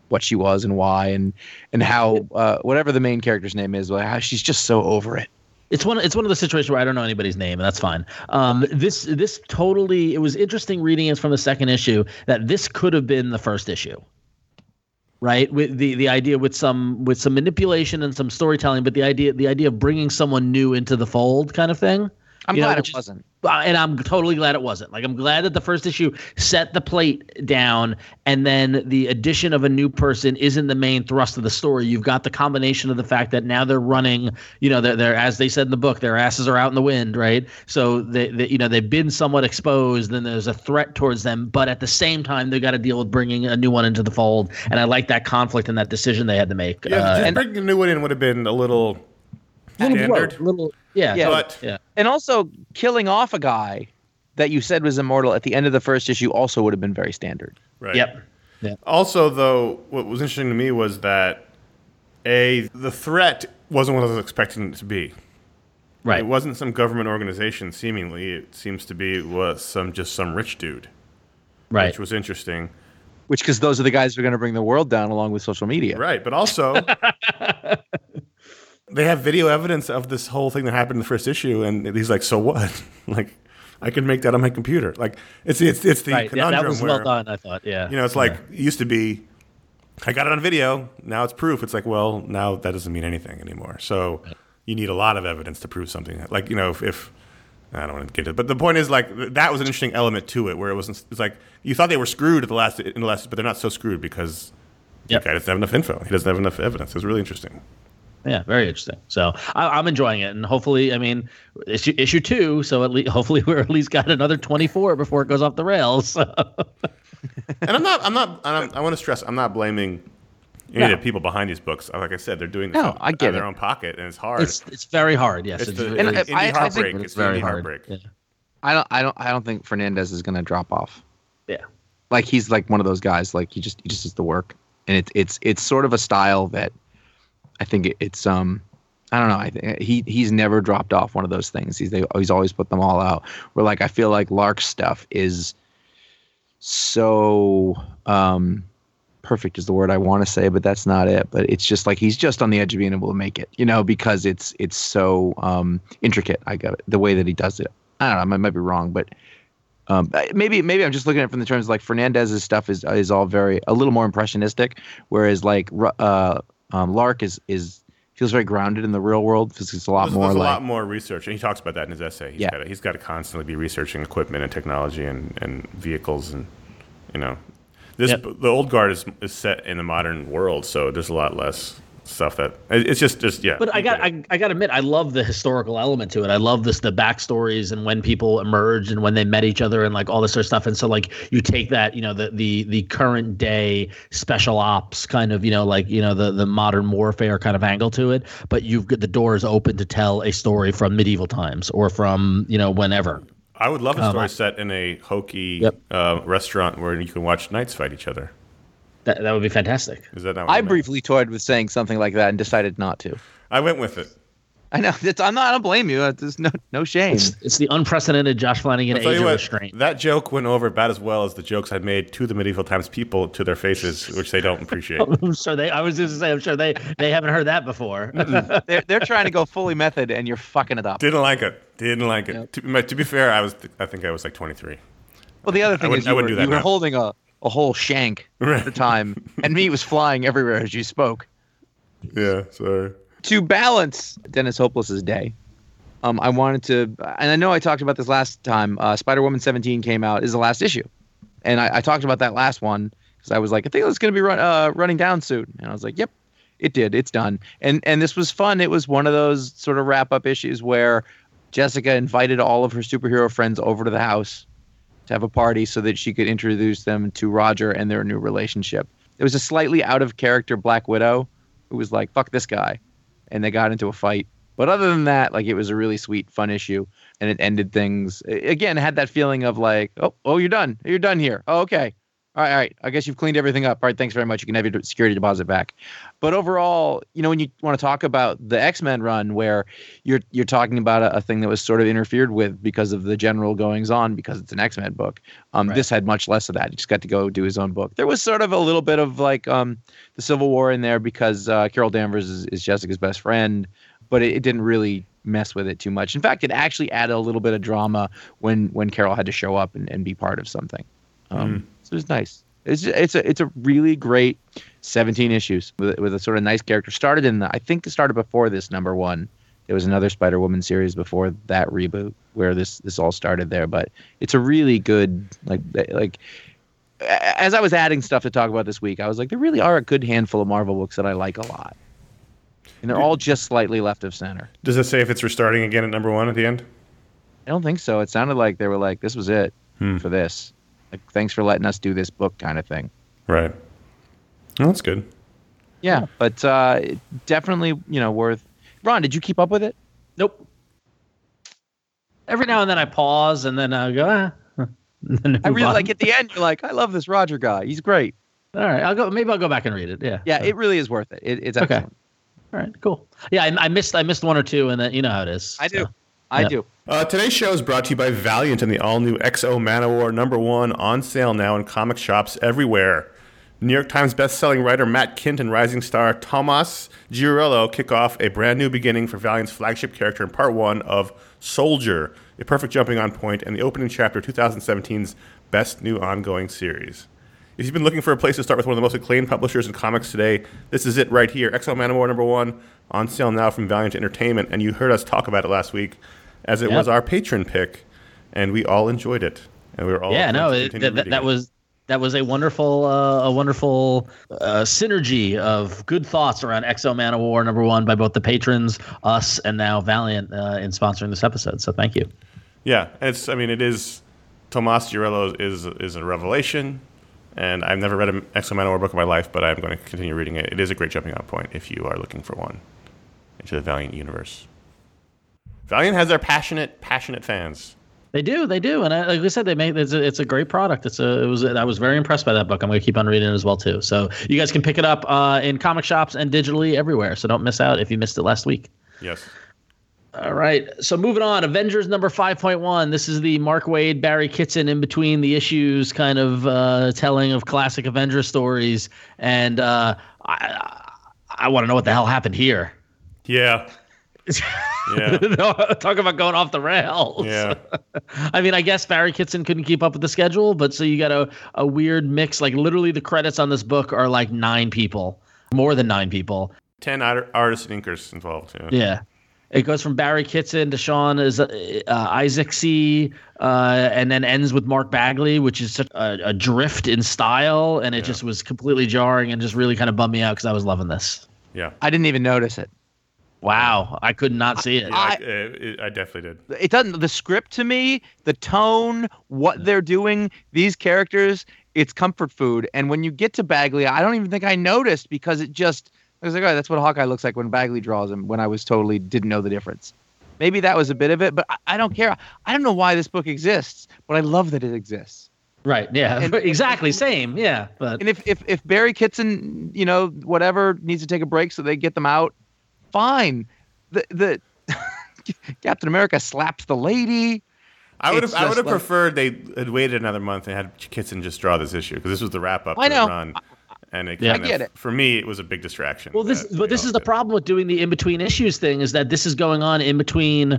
what she was and why, and how whatever the main character's name is, how she's just so over it. It's one of the situations where I don't know anybody's name, and that's fine. This totally, it was interesting reading it from the second issue that this could have been the first issue, right? With the idea with some manipulation and some storytelling, but the idea of bringing someone new into the fold kind of thing. I'm glad it wasn't. And I'm totally glad it wasn't. Like, I'm glad that the first issue set the plate down, and then the addition of a new person isn't the main thrust of the story. You've got the combination of the fact that now they're running, they're as they said in the book, their asses are out in the wind, right? So they've been somewhat exposed, and there's a threat towards them, but at the same time, they got to deal with bringing a new one into the fold. And I like that conflict and that decision they had to make. Yeah, bringing a new one in would have been a little standard. And also killing off a guy that you said was immortal at the end of the first issue also would have been very standard. Right. Yep. Yeah. Also, though, what was interesting to me was that the threat wasn't what I was expecting it to be. Right. It wasn't some government organization. Seemingly, it seems to be was some rich dude. Right. Which was interesting. Because those are the guys who are going to bring the world down along with social media. Right. But also, they have video evidence of this whole thing that happened in the first issue, and he's like, "So what? Like, I can make that on my computer." Like, it's the conundrum. Yeah, that was where, well done, I thought. Yeah, it's like it used to be, I got it on video. Now it's proof. It's like, well, now that doesn't mean anything anymore. So you need a lot of evidence to prove something. Like, if I don't want to get to it, but the point is, like, that was an interesting element to it, where it's like you thought they were screwed in the last, but they're not so screwed because the guy doesn't have enough info. He doesn't have enough evidence. It was really interesting. Yeah, very interesting. So I'm enjoying it, and hopefully, issue 2. So hopefully we're at least got another 24 before it goes off the rails. And I want to stress, I'm not blaming any of the people behind these books. Like I said, they're doing this out of their own pocket, and it's hard. It's very hard. Yes, it's indie heartbreak. It's very hard. Yeah. I don't think Fernandez is going to drop off. Yeah, like he's like one of those guys. Like he just does the work, and it's sort of a style that. I think it's I don't know. I think he's never dropped off one of those things. He's always put them all out. Where like I feel like Lark's stuff is so perfect is the word I want to say, but that's not it. But it's just like he's just on the edge of being able to make it, because it's so intricate. I got it the way that he does it. I don't know. I might be wrong, but maybe I'm just looking at it from the terms like Fernandez's stuff is all a little more impressionistic, whereas like. Lark feels very grounded in the real world. There's a lot more research, and he talks about that in his essay. He's got to constantly be researching equipment and technology and vehicles, and the Old Guard is set in the modern world, so there's a lot less stuff that it's just. But I got to admit, I love the historical element to it. I love the backstories and when people emerged and when they met each other and like all this sort of stuff. And so like you take that, the current day special ops kind of, the modern warfare kind of angle to it, but you've got the doors open to tell a story from medieval times or from, whenever. I would love a story set in a hokey restaurant where you can watch knights fight each other. That would be fantastic. Is that not I briefly toyed with saying something like that and decided not to. I went with it. I know. I don't blame you. There's no shame. It's the unprecedented Josh Flanagan age of restraint. That joke went over about as well as the jokes I made to the medieval times people to their faces, which they don't appreciate. I'm sure they haven't heard that before. They're trying to go fully method, and you're fucking it up. Didn't like it. Yep. To be fair, I think I was like 23. Well, the other thing is you were holding a whole shank at the time, and meat was flying everywhere as you spoke. Yeah, sorry. To balance Dennis Hopeless's day, I wanted to, and I know I talked about this last time, Spider-Woman 17 came out, is the last issue. And I talked about that last one, because I was like, I think it's going to be running down soon. And I was like, yep, it did. It's done. And this was fun. It was one of those sort of wrap-up issues where Jessica invited all of her superhero friends over to the house to have a party so that she could introduce them to Roger and their new relationship. There was a slightly out-of-character Black Widow who was like, fuck this guy. And they got into a fight. But other than that, like, it was a really sweet, fun issue. And it ended things. Again, had that feeling of like, oh, you're done. You're done here. Oh, okay. All right. I guess you've cleaned everything up. All right. Thanks very much. You can have your security deposit back. But overall, when you want to talk about the X-Men run, where you're talking about a thing that was sort of interfered with because of the general goings on, because it's an X-Men book. Right. This had much less of that. He just got to go do his own book. There was sort of a little bit of like the Civil War in there because Carol Danvers is Jessica's best friend, but it didn't really mess with it too much. In fact, it actually added a little bit of drama when Carol had to show up and be part of something. So it was nice. It's a really great 17 issues with a sort of nice character. I think it started before this number one. There was another Spider-Woman series before that reboot where this all started there. But it's a really good like. As I was adding stuff to talk about this week, I was like, there really are a good handful of Marvel books that I like a lot, and they're all just slightly left of center. Does it say if it's restarting again at number one at the end? I don't think so. It sounded like they were like, this was it for this. Like, thanks for letting us do this book kind of thing. Right. Well, that's good. Yeah, but definitely, worth. Ron, did you keep up with it? Nope. Every now and then I pause and then I go, I really like at the end. You're like, I love this Roger guy. He's great. All right, maybe I'll go back and read it. Yeah. Yeah, it really is worth it. It's excellent. Okay. All right, cool. Yeah, I missed one or two, and then you know how it is. I do. I do. Today's show is brought to you by Valiant and the all-new XO Manowar #1 on sale now in comic shops everywhere. New York Times bestselling writer Matt Kindt and rising star Tomas Giorello kick off a brand new beginning for Valiant's flagship character in part 1 of Soldier, a perfect jumping-on point and the opening chapter of 2017's best new ongoing series. If you've been looking for a place to start with one of the most acclaimed publishers in comics today, this is it right here. XO Manowar #1 on sale now from Valiant Entertainment, and you heard us talk about it last week as it was our patron pick, and we all enjoyed it. And we were all that was a wonderful synergy of good thoughts around XO Manowar #1 by both the patrons, us, and now Valiant in sponsoring this episode. So thank you. Yeah, it is. Tomas Giorello is a revelation, and I've never read an XO Manowar book in my life, but I'm going to continue reading it. It is a great jumping off point if you are looking for one into the Valiant universe. Valiant has their passionate fans. They do, and like I said, it's a great product. I was very impressed by that book. I'm going to keep on reading it as well too. So you guys can pick it up in comic shops and digitally everywhere. So don't miss out if you missed it last week. Yes. All right. So moving on, Avengers number 5.1. This is the Mark Waid, Barry Kitson in between the issues kind of telling of classic Avengers stories, and I want to know what the hell happened here. Yeah. Yeah. Talk about going off the rails. Yeah. I mean, I guess Barry Kitson couldn't keep up with the schedule, but so you got a weird mix. Like literally the credits on this book are like 9 people, more than 9 people. 10 artists and inkers involved. Yeah. It goes from Barry Kitson to Sean Isaacsy, and then ends with Mark Bagley, which is such a drift in style, and it just was completely jarring and just really kind of bummed me out because I was loving this. Yeah. I didn't even notice it. Wow, I could not see it. I definitely did. It doesn't. The script to me, the tone, what they're doing, these characters, it's comfort food. And when you get to Bagley, I don't even think I noticed because I was like, oh, that's what Hawkeye looks like when Bagley draws him. When I was totally didn't know the difference. Maybe that was a bit of it, but I don't care. I don't know why this book exists, but I love that it exists. Right. Yeah. And, exactly. Same. Yeah. But and if Barry Kitson, whatever needs to take a break so they get them out. Fine. The Captain America slaps the lady. I would have preferred they had waited another month and had Kitson just draw this issue because this was the wrap up to the run. And it kind of, for me, it was a big distraction. Well, this is the problem with doing the in between issues thing is that this is going on in between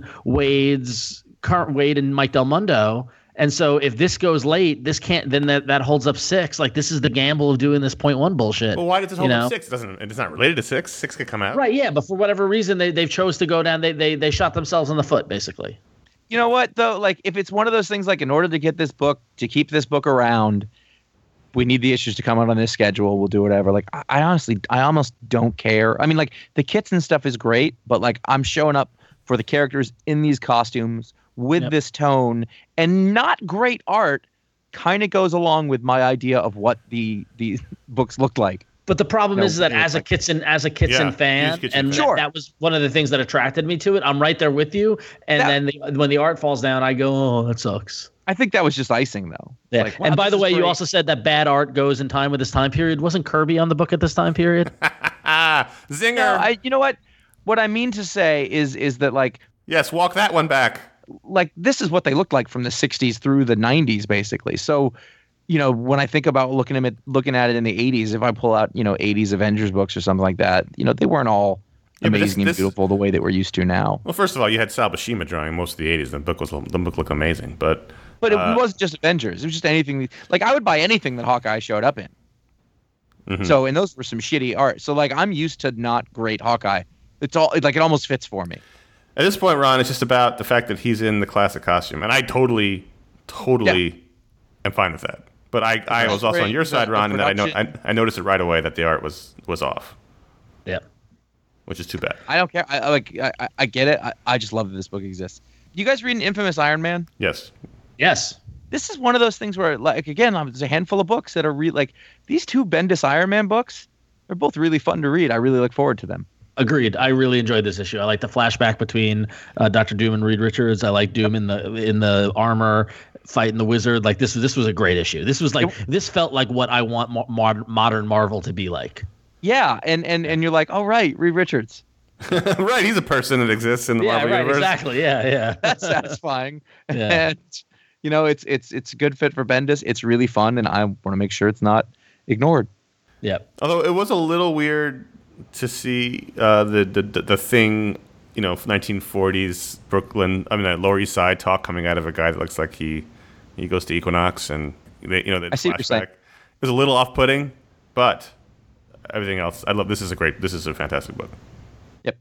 Waid and Mike Del Mundo. And so if this goes late, this can't. Then that holds up 6. Like this is the gamble of doing this 0.1 bullshit. Well, why does it hold up 6? It's not related to 6. 6 could come out. Right. Yeah. But for whatever reason, they've chose to go down. They shot themselves in the foot, basically. You know what though? Like if it's one of those things, like in order to get this book to keep this book around, we need the issues to come out on this schedule. We'll do whatever. Like I almost don't care. I mean, like the kits and stuff is great, but like I'm showing up for the characters in these costumes with this tone, and not great art kind of goes along with my idea of what the books look like. But the problem is that as a Kitson fan, huge Kitson and fan. that was one of the things that attracted me to it. I'm right there with you. And then when the art falls down, I go, oh, that sucks. I think that was just icing, though. Yeah. Like, wow, and by the this is way, you great. also said that bad art goes in time with this time period. Wasn't Kirby on the book at this time period? Zinger. No, you know what? What I mean to say is that like Yes, walk that one back. this is what they looked like from the 60s through the 90s, basically. So, when I think about looking at it in the 80s, if I pull out, 80s Avengers books or something like that, they weren't all Yeah, but amazing and this- beautiful the way that we're used to now. Well, first of all, you had Sal Buscema drawing most of the 80s. The book looked amazing, but But it wasn't just Avengers. It was just anything. Like, I would buy anything that Hawkeye showed up in. Mhm. So, and those were some shitty art. So, like, I'm used to not great Hawkeye. It almost fits for me. at this point, Ron, it's just about the fact that he's in the classic costume, and I totally am fine with that. But I was also on your side, Ron, and that I noticed it right away that the art was off, Yeah. which is too bad. I don't care. I get it. I just love that this book exists. You guys read an Infamous Iron Man? Yes. Yes. This is one of those things where, like, again, there's a handful of books that are like these two Bendis Iron Man books. They're both really fun to read. I really look forward to them. Agreed. I really enjoyed this issue. I like the flashback between Dr. Doom and Reed Richards. I like Doom in the armor fighting the wizard. Like this was a great issue. This felt like what I want modern Marvel to be like. Yeah, and you're like, oh right, Reed Richards. Right, he's a person that exists in the Marvel universe. Exactly. Yeah. That's satisfying. Yeah. And it's a good fit for Bendis. It's really fun, and I want to make sure it's not ignored. Yeah. Although it was a little weird to see the thing, 1940s Brooklyn, Lower East Side talk coming out of a guy that looks like he goes to Equinox, and I see what you're saying. It was a little off-putting, but everything else, I love. This is a fantastic book. Yep.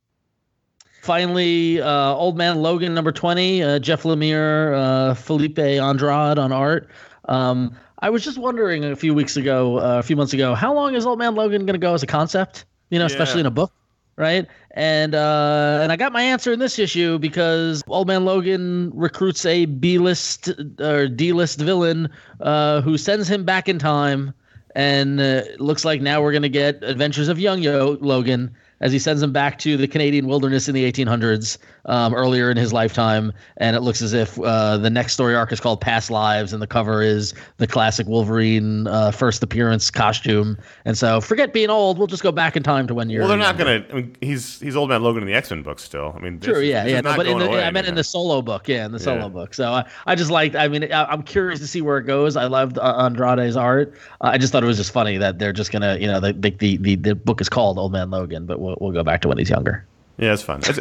Finally, Old Man Logan number 20, Jeff Lemire, Felipe Andrade on art. I was just wondering a few months ago, how long is Old Man Logan going to go as a concept? Especially in a book, right? And I got my answer in this issue because Old Man Logan recruits a B-list or D-list villain who sends him back in time, and it looks like now we're going to get Adventures of Young Logan as he sends him back to the Canadian wilderness in the 1800s, earlier in his lifetime. And it looks as if the next story arc is called Past Lives, and the cover is the classic Wolverine first appearance costume. And so forget being old. We'll just go back in time to when you're. Well, they're not going to. He's Old Man Logan in the X-Men books still. True, yeah. No, but I meant in the solo. solo book. Yeah, in the solo book. So I just liked. I'm curious to see where it goes. I loved Andrade's art. I just thought it was just funny that they're just gonna, the book is called Old Man Logan, but we'll go back to when he's younger. Yeah, it's fun.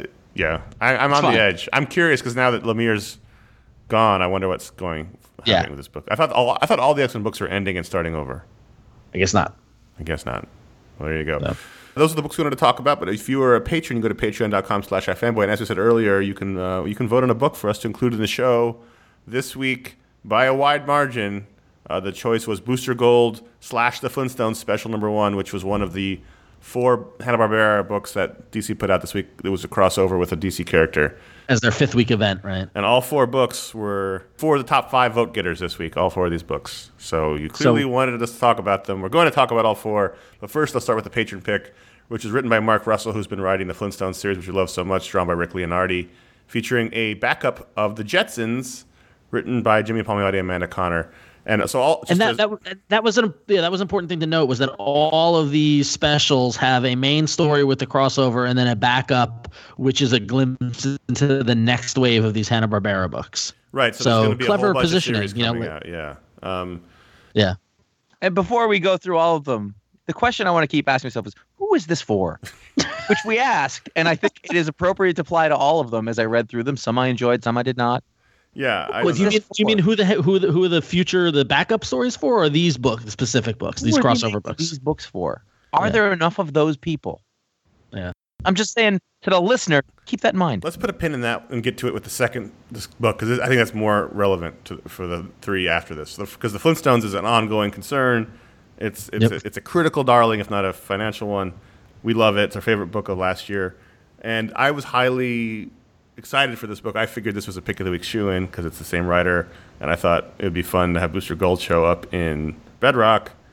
I'm on the edge. I'm curious because now that Lemire's gone, I wonder what's happening with this book. I thought all the X-Men books were ending and starting over. I guess not. I guess not. Well, there you go. No. Those are the books we wanted to talk about. But if you are a patron, you go to patreon.com/ifanboy. And as we said earlier, you can vote on a book for us to include in the show this week by a wide margin. The choice was Booster Gold / The Flintstones Special Number 1, which was one of the 4 Hanna-Barbera books that DC put out this week. It was a crossover with a DC character. As their 5th week event, right? And all 4 books were 4 of the top 5 vote getters this week, all 4 of these books. So you clearly wanted us to talk about them. We're going to talk about all 4. But first, let's start with the patron pick, which is written by Mark Russell, who's been writing the Flintstones series, which we love so much, drawn by Rick Leonardi, featuring a backup of the Jetsons, written by Jimmy Palmiotti and Amanda Connor. And so that was an important thing to note, was that all of these specials have a main story with the crossover and then a backup, which is a glimpse into the next wave of these Hanna-Barbera books. Right. So there's going to be clever a whole bunch positioning, of series coming out. Yeah. Yeah. And before we go through all of them, the question I want to keep asking myself is, who is this for? Which we asked, and I think it is appropriate to apply to all of them as I read through them. Some I enjoyed, some I did not. Yeah. Do you mean who are the backup stories for, or these books, the specific books, these crossover books? These books for? Are there enough of those people? Yeah. I'm just saying to the listener, keep that in mind. Let's put a pin in that and get to it with this book, because I think that's more relevant for the 3 after this. Because the Flintstones is an ongoing concern. It's a critical darling, if not a financial one. We love it. It's our favorite book of last year. And I was highly excited for this book. I figured this was a pick of the week shoe-in because it's the same writer, and I thought it would be fun to have Booster Gold show up in Bedrock.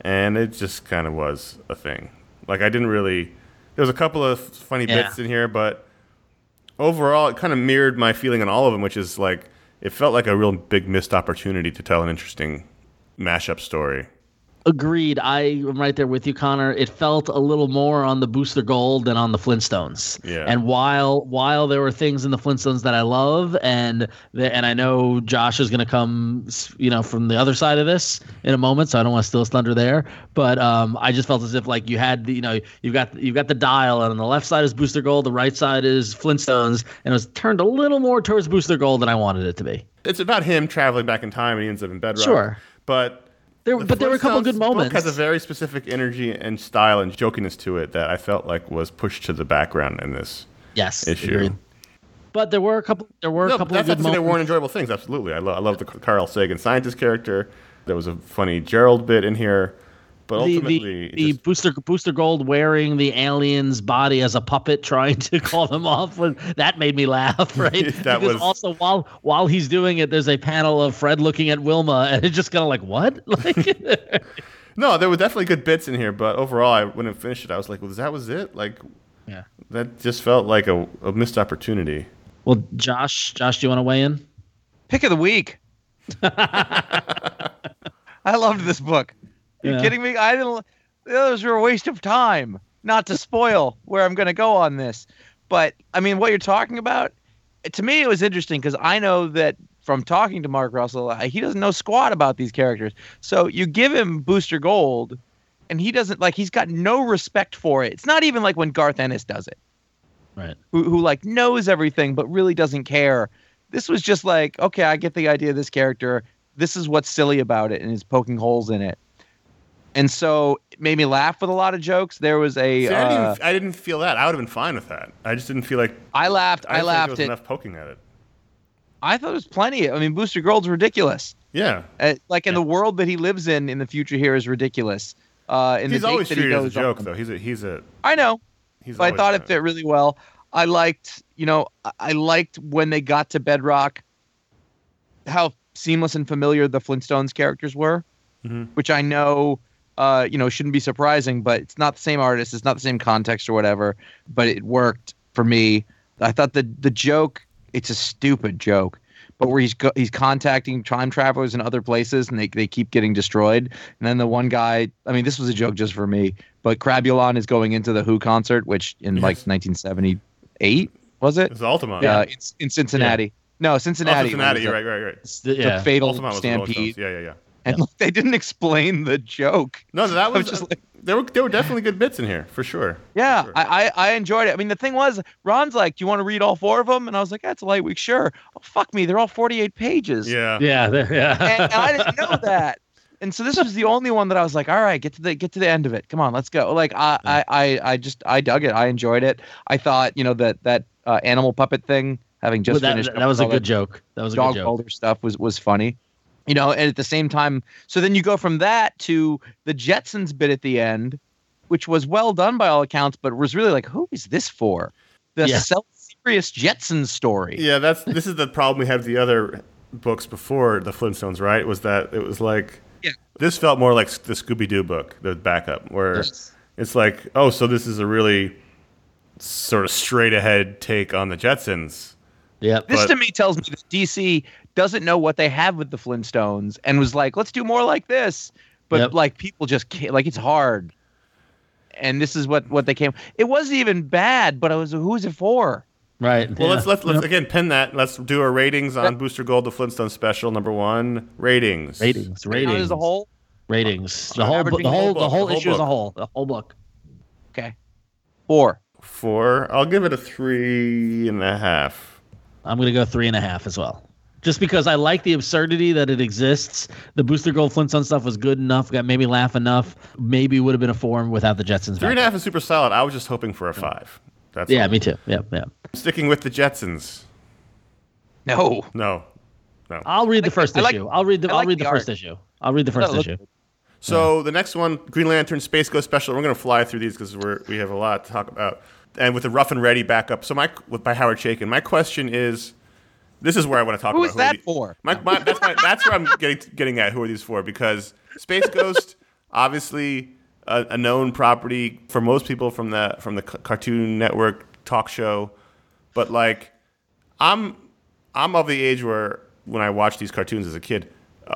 and it just kind of was a thing. Like, I didn't really... There was a couple of funny bits in here, but overall, it kind of mirrored my feeling on all of them, which is like, it felt like a real big missed opportunity to tell an interesting mashup story. Agreed. I am right there with you, Connor. It felt a little more on the Booster Gold than on the Flintstones. Yeah. And while there were things in the Flintstones that I love, and I know Josh is going to come, from the other side of this in a moment, so I don't want to steal his thunder there. But I just felt as if like you had, you've got the dial, and on the left side is Booster Gold, the right side is Flintstones, and it was turned a little more towards Booster Gold than I wanted it to be. It's about him traveling back in time, and he ends up in Bedrock. Sure. But there were a couple good moments. The book has a very specific energy and style and jokiness to it that I felt like was pushed to the background in this issue. Agreed. But there were a couple of good moments. That's not to say they weren't enjoyable things. Absolutely. I love the Carl Sagan scientist character. There was a funny Gerald bit in here. But ultimately... The Booster Gold wearing the alien's body as a puppet trying to call them off, that made me laugh, right? Because also while he's doing it, there's a panel of Fred looking at Wilma, and it's just kind of like, what? Like, no, there were definitely good bits in here, but overall, when I finished it, I was like, well, that was it? Like, that just felt like a missed opportunity. Well, Josh, do you want to weigh in? Pick of the week. I loved this book. Are you kidding me? The others were a waste of time. Not to spoil where I'm going to go on this. But, I mean, what you're talking about, to me, it was interesting because I know that from talking to Mark Russell, he doesn't know squat about these characters. So you give him Booster Gold, and he doesn't, like, he's got no respect for it. It's not even like when Garth Ennis does it. Right. Who like, knows everything but really doesn't care. This was just like, okay, I get the idea of this character. This is what's silly about it, and is poking holes in it. And so it made me laugh with a lot of jokes. There was a... I didn't feel that. I would have been fine with that. I just didn't feel like... I laughed. There was enough poking at it. I thought it was plenty. I mean, Booster Gold's ridiculous. Yeah. In the world that he lives in the future here is ridiculous. He's always treated as a joke, though. I know. But I thought it fit fit really well. I liked when they got to Bedrock, how seamless and familiar the Flintstones characters were, which I know... shouldn't be surprising, but it's not the same artist, it's not the same context or whatever, but it worked for me. I thought the joke, it's a stupid joke, but where he's contacting time travelers in other places and they keep getting destroyed. And then the one guy, I mean, this was a joke just for me, but Crabulon is going into the Who concert, which in like 1978, was it? It's Altamont. Yeah, it's in Cincinnati. Yeah. No, Cincinnati. Cincinnati, you're right. The fatal Altamont stampede. Yeah. And they didn't explain the joke. No, that was just like, there were definitely good bits in here for sure. Yeah, for sure. I enjoyed it. I mean, the thing was, Ron's like, "Do you want to read all 4 of them?" And I was like, "That's a light week, sure." Oh, fuck me, they're all 48 pages. Yeah. And I didn't know that. And so this was the only one that I was like, "All right, get to the end of it. Come on, let's go." Like I dug it. I enjoyed it. I thought that animal puppet thing, having just finished. That was a good joke. That was a good joke. Dog Boulder stuff was funny. And at the same time, so then you go from that to the Jetsons bit at the end, which was well done by all accounts, but was really like, who is this for? The self-serious Jetsons story. Yeah, this is the problem we had with the other books before the Flintstones, right? Was that it was like, this felt more like the Scooby-Doo book, the backup, where it's like, oh, so this is a really sort of straight-ahead take on the Jetsons. Yeah. This to me tells me that DC doesn't know what they have with the Flintstones and was like, let's do more like this. But like people just can't, like it's hard. And this is what they came. It wasn't even bad, but who is it for? Right. Well, let's again pin that. Let's do our ratings on Booster Gold, the Flintstone special, #1. Ratings. As a whole. Ratings. The whole issue as a whole. The whole book. Okay. 4. I'll give it a 3.5. I'm going to go 3.5 as well. Just because I like the absurdity that it exists. The Booster Gold Flintstone stuff was good enough, made me laugh enough. Maybe it would have been a 4 without the Jetsons. 3.5 is super solid. I was just hoping for a 5. That's all. Me too. Yeah. Sticking with the Jetsons. No. I'll read the first issue. I'll read the first issue. I'll read the first issue. So the next one, Green Lantern Space Ghost Special. We're going to fly through these because we have a lot to talk about. And with the Rough and Ready backup. So by Howard Chaykin. My question is, this is where I want to talk about. Who's that for? That's where I'm getting at. Who are these for? Because Space Ghost, obviously a known property for most people from the Cartoon Network talk show, but like I'm of the age where when I watched these cartoons as a kid,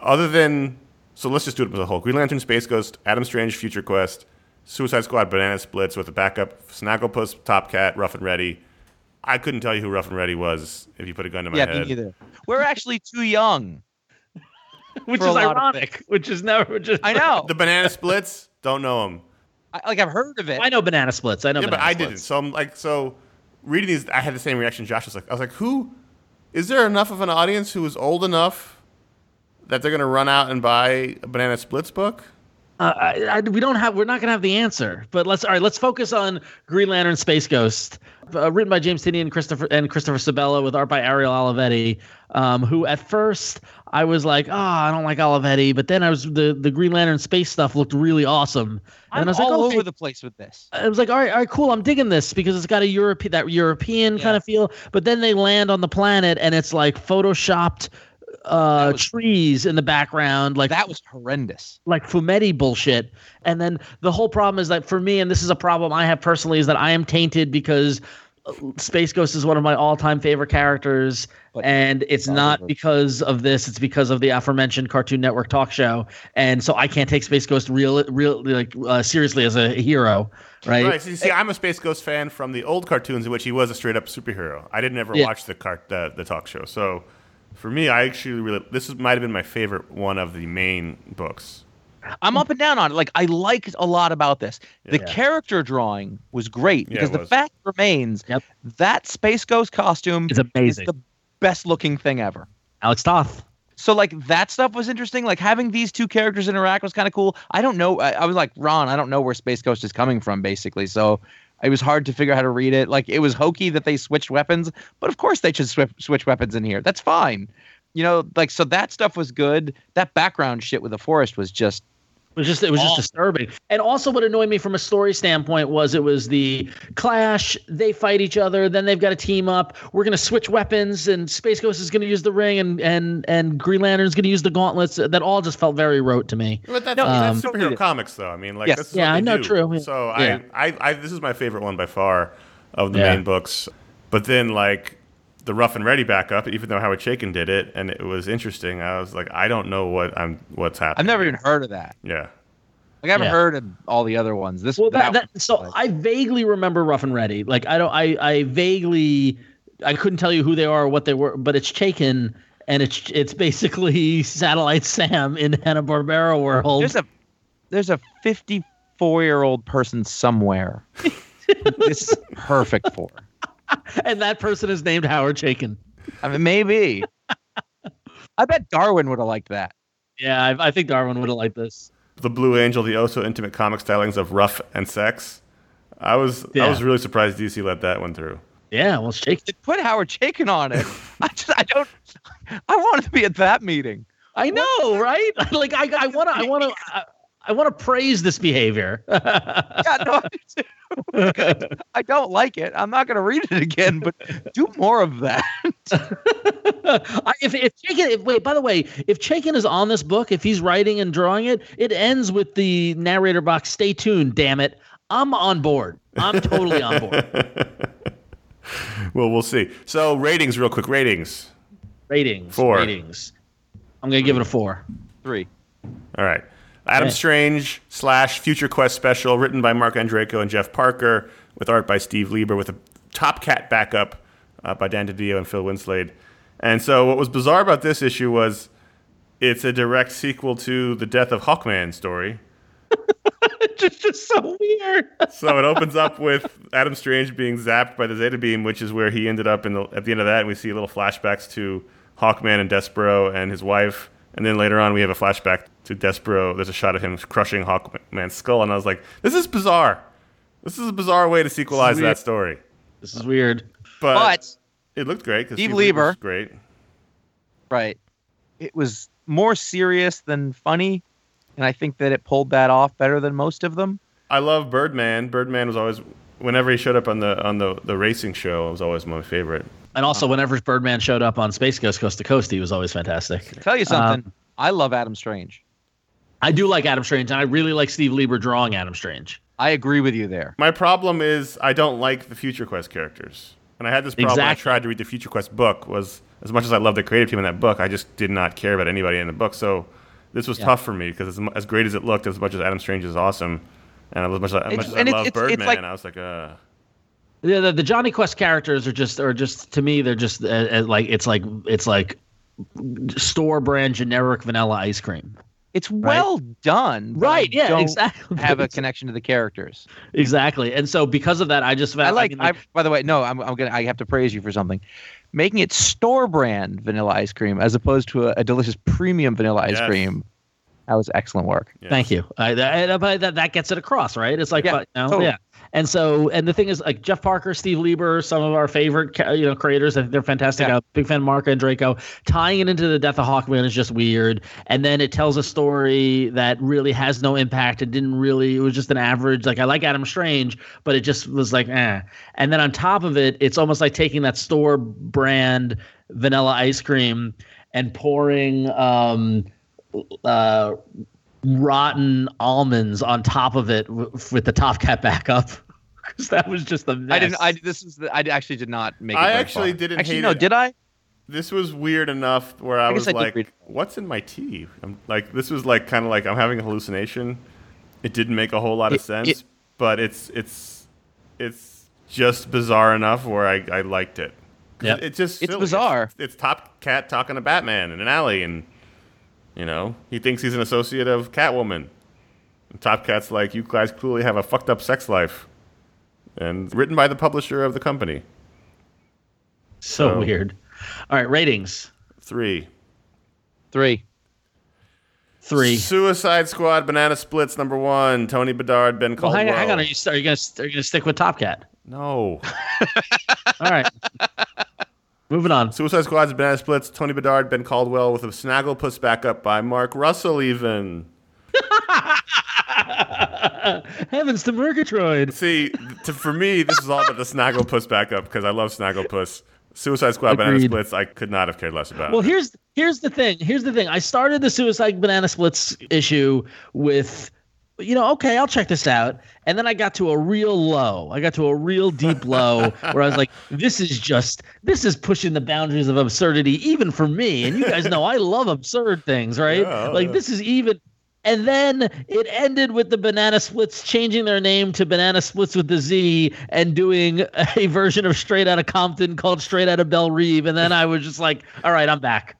so let's just do it as a whole: Green Lantern, Space Ghost, Adam Strange, Future Quest, Suicide Squad, Banana Splits with a backup, Snagglepuss, Top Cat, Rough and Ready. I couldn't tell you who Rough and Ready was if you put a gun to my head. Yeah, me neither. We're actually too young. Which is ironic. I know. The Banana Splits, don't know them. I've heard of it. I know Banana Splits. But I didn't. So I'm like, reading these, I had the same reaction Josh was like. I was like, who? Is there enough of an audience who is old enough that they're going to run out and buy a Banana Splits book? We're not going to have the answer, but let's focus on Green Lantern Space Ghost, written by James Tynion and Christopher Sabella with art by Ariel Olivetti, who at first I was like, I don't like Olivetti, but then the Green Lantern space stuff looked really awesome. And I'm I was all like, over the place with this. I was like, all right, cool. I'm digging this because it's got that European kind of feel, but then they land on the planet and it's like photoshopped trees in the background, like that was horrendous, like Fumetti bullshit. And then the whole problem is that for me, and this is a problem I have personally, is that I am tainted because Space Ghost is one of my all-time favorite characters, and it's not because of this. It's because of the aforementioned Cartoon Network talk show, and so I can't take Space Ghost real seriously as a hero, right? Right. So you see, I'm a Space Ghost fan from the old cartoons in which he was a straight-up superhero. I didn't ever watch the talk show, so. For me, I actually this might have been my favorite one of the main books. I'm up and down on it. Like, I liked a lot about this. The character drawing was great because the fact remains that Space Ghost costume is amazing. Is the best looking thing ever. Alex Toth. So like that stuff was interesting. Like having these two characters interact was kind of cool. I don't know. I was like, Ron, I don't know where Space Ghost is coming from, basically. So it was hard to figure out how to read it. Like, it was hokey that they switched weapons, but of course they should switch weapons in here. That's fine. Like, so that stuff was good. That background shit with the forest was just just disturbing. And also what annoyed me from a story standpoint was it was the clash, they fight each other, then they've got to team up. We're going to switch weapons, and Space Ghost is going to use the ring, and Green Lantern's going to use the gauntlets. That all just felt very rote to me. But that's superhero comics, though. I mean, like, this is what they do. True. So I this is my favorite one by far of the main books. But then, like, the Rough and Ready backup, even though Howard Chaykin did it, and it was interesting, I was like, I don't know what's happening. I've never even heard of that. Yeah. Like, I haven't heard of all the other ones. I vaguely remember Rough and Ready. Like, I couldn't tell you who they are or what they were, but it's Chaykin, and it's basically Satellite Sam in Hanna-Barbera world. There's a 54-year-old person somewhere this is perfect for. And that person is named Howard Chaykin. I mean, maybe. I bet Darwin would have liked that. Yeah, I think Darwin would have liked this. The Blue Angel, the oh so intimate comic stylings of Rough and Sex. I was really surprised DC let that one through. Yeah, well, Chaykin put Howard Chaykin on it. I want to be at that meeting. I know, right? Like, I want to praise this behavior. Yeah, no, I don't like it. I'm not going to read it again, but do more of that. If Chaykin, by the way, if Chaykin is on this book, if he's writing and drawing it, it ends with the narrator box, "Stay tuned, damn it." I'm on board. I'm totally on board. Well, we'll see. So ratings, real quick. Ratings. 4. Ratings. I'm going to give it a 4. 3. All right. Adam Strange / Future Quest special, written by Mark Andreyko and Jeff Parker, with art by Steve Lieber, with a Top Cat backup by Dan DiDio and Phil Winslade. And so what was bizarre about this issue was it's a direct sequel to the Death of Hawkman story. It's just so weird. So it opens up with Adam Strange being zapped by the Zeta Beam, which is where he ended up at the end of that, and we see little flashbacks to Hawkman and Despero and his wife. And then later on, we have a flashback to Despero. There's a shot of him crushing Hawkman's skull, and I was like, this is bizarre. This is a bizarre way to sequelize that story. This is weird. But it looked great. Steve Lieber was great. Right. It was more serious than funny, and I think that it pulled that off better than most of them. I love Birdman. Birdman was always, whenever he showed up on the racing show, it was always my favorite. And also, whenever Birdman showed up on Space Ghost Coast to Coast, he was always fantastic. I'll tell you something. I love Adam Strange. I do like Adam Strange, and I really like Steve Lieber drawing Adam Strange. I agree with you there. My problem is I don't like the Future Quest characters. And I had this problem when I tried to read the Future Quest book, was as much as I love the creative team in that book, I just did not care about anybody in the book. So this was tough for me, because as great as it looked, as much as Adam Strange is awesome, and as much as I love Birdman, I was like, Yeah, the Johnny Quest characters are just to me, they're just like it's like store brand generic vanilla ice cream. It's well done, right? Yeah, exactly. Have a connection to the characters, exactly. And so because of that, I just found, by the way, no, I have to praise you for something. Making it store brand vanilla ice cream as opposed to a delicious premium vanilla ice cream. That was excellent work. Yes. Thank you. That gets it across, right? It's like, totally. And so, and the thing is, like Jeff Parker, Steve Lieber, some of our favorite, creators, I think they're fantastic. I'm a big fan of Marco and Draco. Tying it into the death of Hawkman is just weird. And then it tells a story that really has no impact. It was just an average. Like, I like Adam Strange, but it just was like, eh. And then on top of it, it's almost like taking that store brand vanilla ice cream and pouring, rotten almonds on top of it with the Top Cat backup, because that was just a mess. I actually did not make it. I actually didn't hate it. Did I? This was weird enough where I was like, what's in my tea? This was like kind of like I'm having a hallucination. It didn't make a whole lot of sense, but it's just bizarre enough where I liked it. Yeah, it's bizarre. It's Top Cat talking to Batman in an alley, and he thinks he's an associate of Catwoman. And Top Cat's like, you guys clearly have a fucked up sex life. And written by the publisher of the company. So weird. All right, ratings. 3. Suicide Squad Banana Splits #1. Tony Bedard, Ben Caldwell. Well, hang on. Are you gonna stick with Top Cat? No. All right. Moving on. Suicide Squad's Banana Splits, Tony Bedard, Ben Caldwell, with a Snagglepuss backup by Mark Russell even. Heavens to Murgatroyd. See, for me, this is all about the Snagglepuss backup, because I love Snagglepuss. Suicide Squad Banana Splits, I could not have cared less about. Well, here's the thing. I started the Suicide Banana Splits issue with, okay, I'll check this out. And then I got to a real low. I got to a real deep low where I was like, this is pushing the boundaries of absurdity, even for me. And you guys know I love absurd things, right? Yeah, this is even. And then it ended with the Banana Splits changing their name to Banana Splits with the Z and doing a version of Straight Outta Compton called Straight Outta Belle Reve. And then I was just like, all right, I'm back.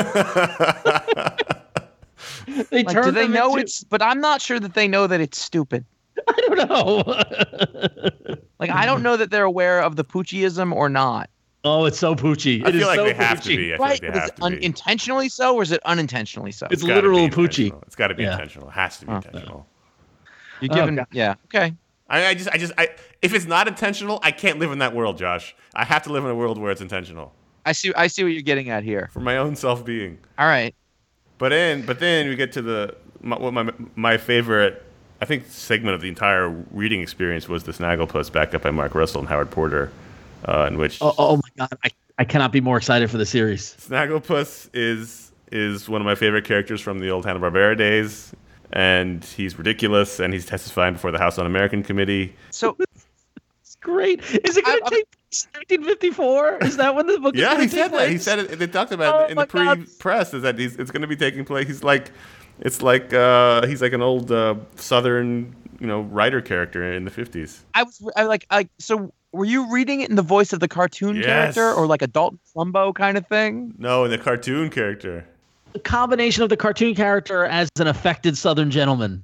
Do they know it's? But I'm not sure that they know that it's stupid. I don't know. I don't know that they're aware of the Poochieism or not. Oh, it's so Poochie. I feel like they have to be. Right? Is it intentionally so, or is it unintentionally so? It's literal Poochie. It's got to be intentional. It has to be intentional. You're giving, okay. I just, if it's not intentional, I can't live in that world, Josh. I have to live in a world where it's intentional. I see what you're getting at here. For my own self-being. All right. But then we get to my favorite, I think, segment of the entire reading experience was the Snagglepuss backup by Mark Russell and Howard Porter, in which. Oh my God! I cannot be more excited for the series. Snagglepuss is one of my favorite characters from the old Hanna-Barbera days, and he's ridiculous, and he's testifying before the House Un-American Committee. So it's great. Is it going to take place in 1954? Is that when the book? Yeah, he said that. He said it. They talked about it in the pre-press. Is that it's going to be taking place? He's like an old Southern, writer character in the 50s. So were you reading it in the voice of the cartoon character, or like a Dalton Trumbo kind of thing? No, in the cartoon character. A combination of the cartoon character as an affected Southern gentleman.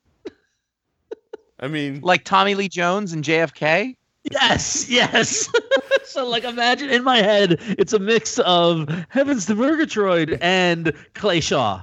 I mean, like Tommy Lee Jones and JFK? Yes. So, imagine in my head, it's a mix of Heavens to Murgatroyd and Clay Shaw.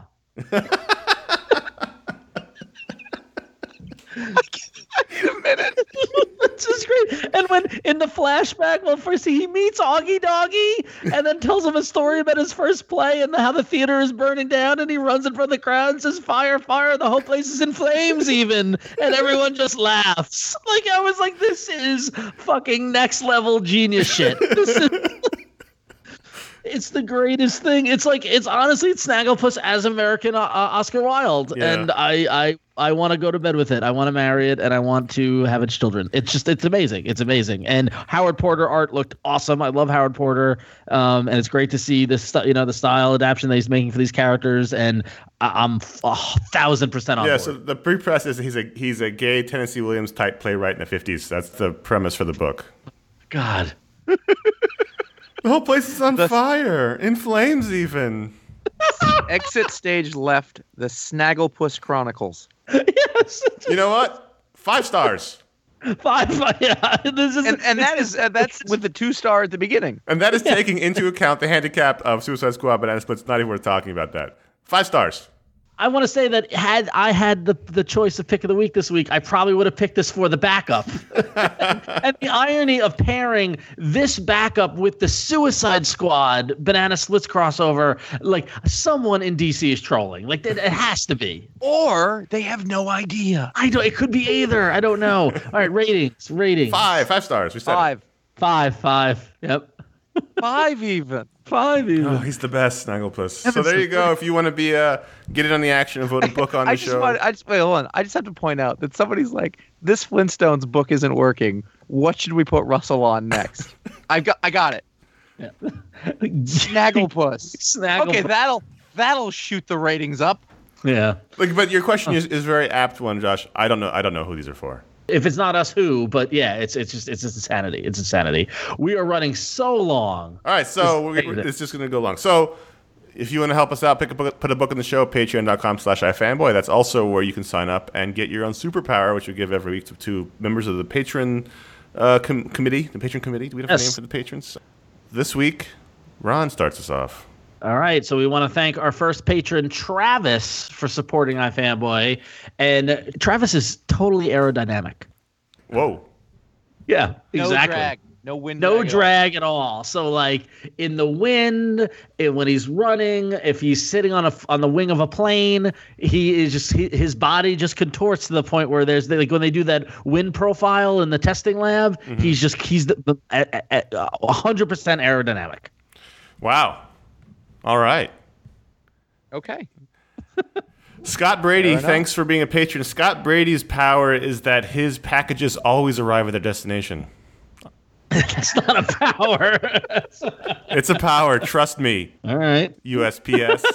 Wait a minute. That's just great. And when in the flashback, first he meets Augie Doggy and then tells him a story about his first play and how the theater is burning down, and he runs in front of the crowd and says, "Fire, fire, the whole place is in flames," even. And everyone just laughs. I was like, this is fucking next level genius shit. It's the greatest thing. It's honestly Snagglepuss as American Oscar Wilde, and I want to go to bed with it. I want to marry it, and I want to have its children. It's amazing. It's amazing. And Howard Porter art looked awesome. I love Howard Porter, and it's great to see this, the style adaptation that he's making for these characters. And I'm 1,000% on board. Yeah. So the pre-press is he's a gay Tennessee Williams type playwright in the 50s. That's the premise for the book. God. The whole place is on fire, in flames even. Exit stage left, the Snagglepuss Chronicles. Yes. You know what? 5 stars. 5. Yeah. This is, And that's with the 2-star at the beginning. And that is taking into account the handicap of Suicide Squad, Banana Split's not even worth talking about that. 5 stars. I want to say that had I had the choice of pick of the week this week, I probably would have picked this for the backup. And the irony of pairing this backup with the Suicide Squad Banana Splits crossover, like someone in DC is trolling. Like it has to be. Or they have no idea. It could be either. I don't know. All right, ratings. 5 stars. We said 5. Yep. 5 even. 5 even. Oh, he's the best, Snagglepuss. So there you go. If you want to be get in on the action and vote a book on the show. Wait, hold on. I just have to point out that somebody's like, this Flintstones book isn't working. What should we put Russell on next? I got it. Yeah. Snagglepuss. Okay, that'll shoot the ratings up. Yeah. But your question is very apt one, Josh. I don't know who these are for. If it's not us, who? But yeah, it's just insanity. It's insanity. We are running so long. All right, so it's just going to go long. So if you want to help us out, put a book in the show, patreon.com/ifanboy. That's also where you can sign up and get your own superpower, which we give every week to members of the patron committee. The patron committee. Do we have a name for the patrons? This week, Ron starts us off. All right, so we want to thank our first patron, Travis, for supporting iFanboy. And Travis is totally aerodynamic. Whoa. Yeah, exactly. No drag. No wind. No drag at all. So, like, in the wind, when he's running, if he's sitting on the wing of a plane, his body just contorts to the point where there's like when they do that wind profile in the testing lab, he's the 100% aerodynamic. Wow. All right. Okay. Scott Brady, thanks for being a patron. Scott Brady's power is that his packages always arrive at their destination. That's not a power. It's a power. Trust me. All right. USPS.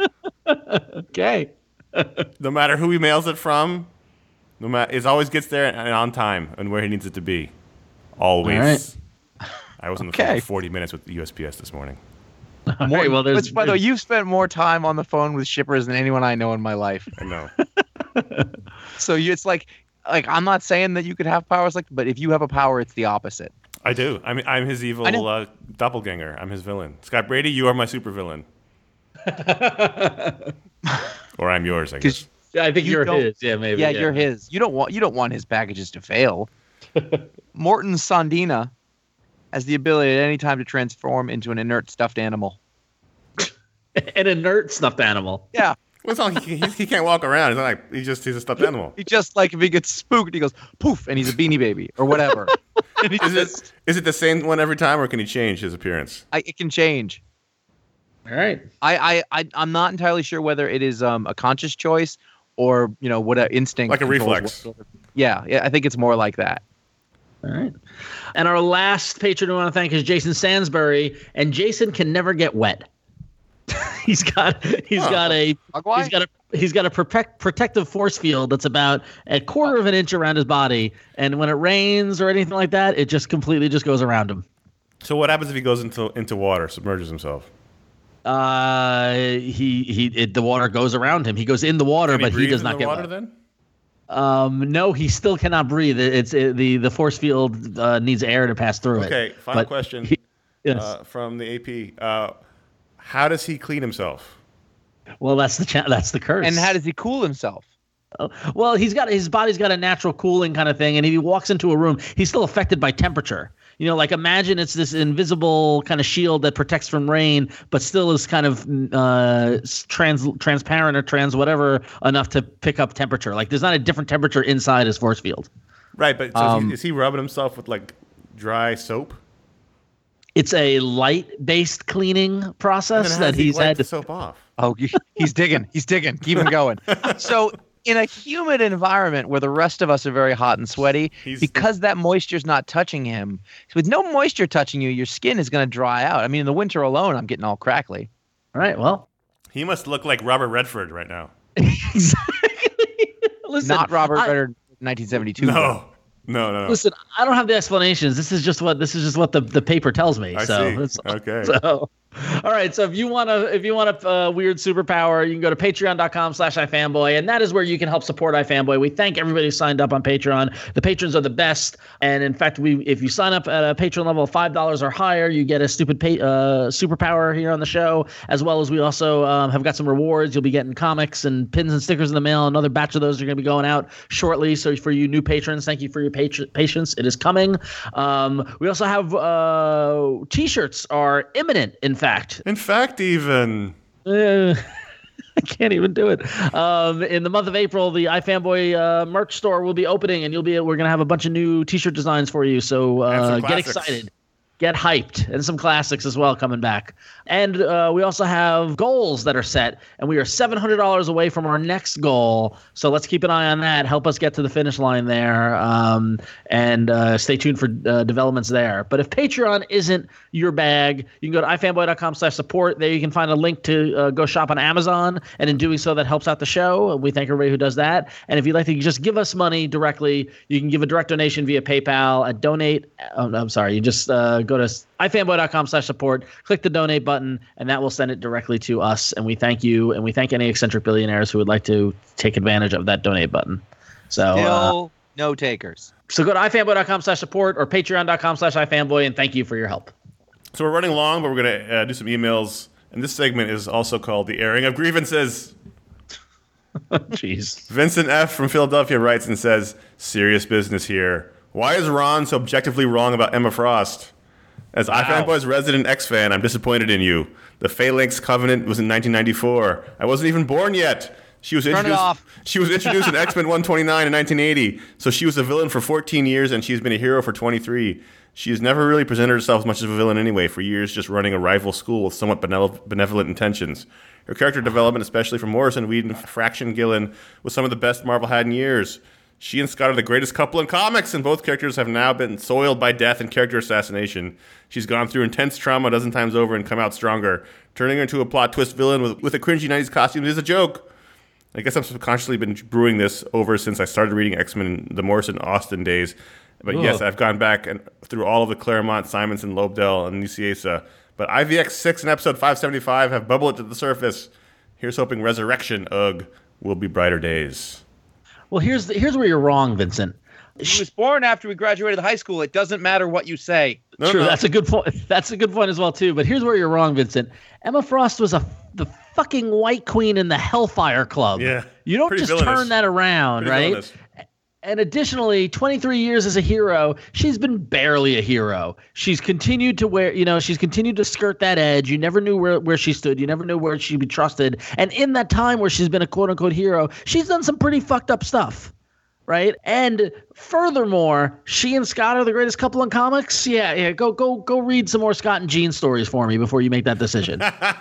Okay. No matter who he mails it from, it always gets there and on time and where he needs it to be. Always. All right. I was on the phone for 40 minutes with the USPS this morning. Right, well, by the way, you've spent more time on the phone with shippers than anyone I know in my life. I know. So it's like I'm not saying that you could have powers but if you have a power, it's the opposite. I do. I mean, I'm his evil doppelganger. I'm his villain. Scott Brady, you are my supervillain. Or I'm yours, I guess. I think you're his. Yeah, maybe. Yeah, you're his. You don't want his packages to fail. Morton Sondina has the ability at any time to transform into an inert stuffed animal. An inert stuffed animal? Yeah. Well, it's not like he can't walk around. It's not like he's a stuffed animal. He just like if he gets spooked, he goes poof, and he's a Beanie Baby or whatever. Is it the same one every time, or can he change his appearance? It can change. All right. I'm not entirely sure whether it is a conscious choice or what an instinct. Like a reflex. Yeah, I think it's more like that. All right. And our last patron we want to thank is Jason Sansbury, and Jason can never get wet. He's got a protective force field that's about a quarter of an inch around his body, and when it rains or anything like that, it just completely just goes around him. So what happens if he goes into water, submerges himself? The water goes around him. He goes in the water, but he does not get water wet. Then? No, he still cannot breathe. The force field needs air to pass through it. Okay, final question from the AP. How does he clean himself? Well, that's the curse. And how does he cool himself? Well, his body's got a natural cooling kind of thing, and if he walks into a room, he's still affected by temperature. Like imagine it's this invisible kind of shield that protects from rain, but still is kind of transparent or whatever enough to pick up temperature. Like there's not a different temperature inside his force field. Right, but so is he rubbing himself with like dry soap? It's a light-based cleaning process that he's had to soap off. Oh, he's digging. He's digging. Keep him going. So in a humid environment where the rest of us are very hot and sweaty, because that moisture's not touching him, with no moisture touching you, your skin is going to dry out. I mean, in the winter alone, I'm getting all crackly. All right, well. He must look like Robert Redford right now. Exactly. Listen, not Robert Redford 1972. No. Listen, I don't have the explanations. This is just what the paper tells me. I see. Okay. So, all right. So if you want a weird superpower, you can go to patreon.com/ifanboy, and that is where you can help support iFanboy. We thank everybody who signed up on Patreon. The patrons are the best, and in fact, if you sign up at a Patreon level of $5 or higher, you get a stupid superpower here on the show, as well as we also have got some rewards. You'll be getting comics and pins and stickers in the mail. Another batch of those are going to be going out shortly. So for you new patrons, thank you for your patience. It is coming. We also have T-shirts are imminent. In fact, even. I can't even do it. In the month of April, the iFanboy merch store will be opening, and we're going to have a bunch of new T-shirt designs for you. So get excited. Get hyped, and some classics as well coming back. And we also have goals that are set, and we are $700 away from our next goal. So let's keep an eye on that. Help us get to the finish line there, and stay tuned for developments there. But if Patreon isn't your bag, you can go to ifanboy.com/support. There you can find a link to go shop on Amazon, and in doing so, that helps out the show. We thank everybody who does that. And if you'd like to just give us money directly, you can give a direct donation via PayPal at donate. You just go to ifanboy.com/support, click the donate button, and that will send it directly to us. And we thank you, and we thank any eccentric billionaires who would like to take advantage of that donate button. So still no takers. So go to ifanboy.com/support or patreon.com/ifanboy, and thank you for your help. So we're running long, but we're going to do some emails. And this segment is also called The Airing of Grievances. Jeez. Vincent F. from Philadelphia writes and says, serious business here. Why is Ron so objectively wrong about Emma Frost? As iFanboy's resident X-fan, I'm disappointed in you. The Phalanx Covenant was in 1994. I wasn't even born yet. She was introduced in X-Men 129 in 1980, so she was a villain for 14 years, and she's been a hero for 23. She has never really presented herself as much as a villain anyway, for years just running a rival school with somewhat benevolent intentions. Her character development, especially from Morrison, Whedon, Fraction, Gillen, was some of the best Marvel had in years. She and Scott are the greatest couple in comics, and both characters have now been soiled by death and character assassination. She's gone through intense trauma a dozen times over and come out stronger. Turning her into a plot twist villain with a cringy 90s costume is a joke. I guess I've subconsciously been brewing this over since I started reading X-Men in the Morrison-Austin days. But yes, I've gone back and through all of the Claremont, Simonson, Lobdell, and Nicieza. But IVX 6 and episode 575 have bubbled to the surface. Here's hoping Resurrection, will be brighter days. Well, here's where you're wrong, Vincent. She was born after we graduated high school. It doesn't matter what you say. True, that's a good point. That's a good point as well, too. But here's where you're wrong, Vincent. Emma Frost was the fucking White Queen in the Hellfire Club. Yeah, you don't just turn that around, right? Villainous. And additionally, 23 years as a hero, she's been barely a hero. She's continued to she's continued to skirt that edge. You never knew where she stood. You never knew where she'd be trusted. And in that time where she's been a quote unquote hero, she's done some pretty fucked up stuff. Right. And furthermore, she and Scott are the greatest couple in comics. Yeah. Go read some more Scott and Jean stories for me before you make that decision.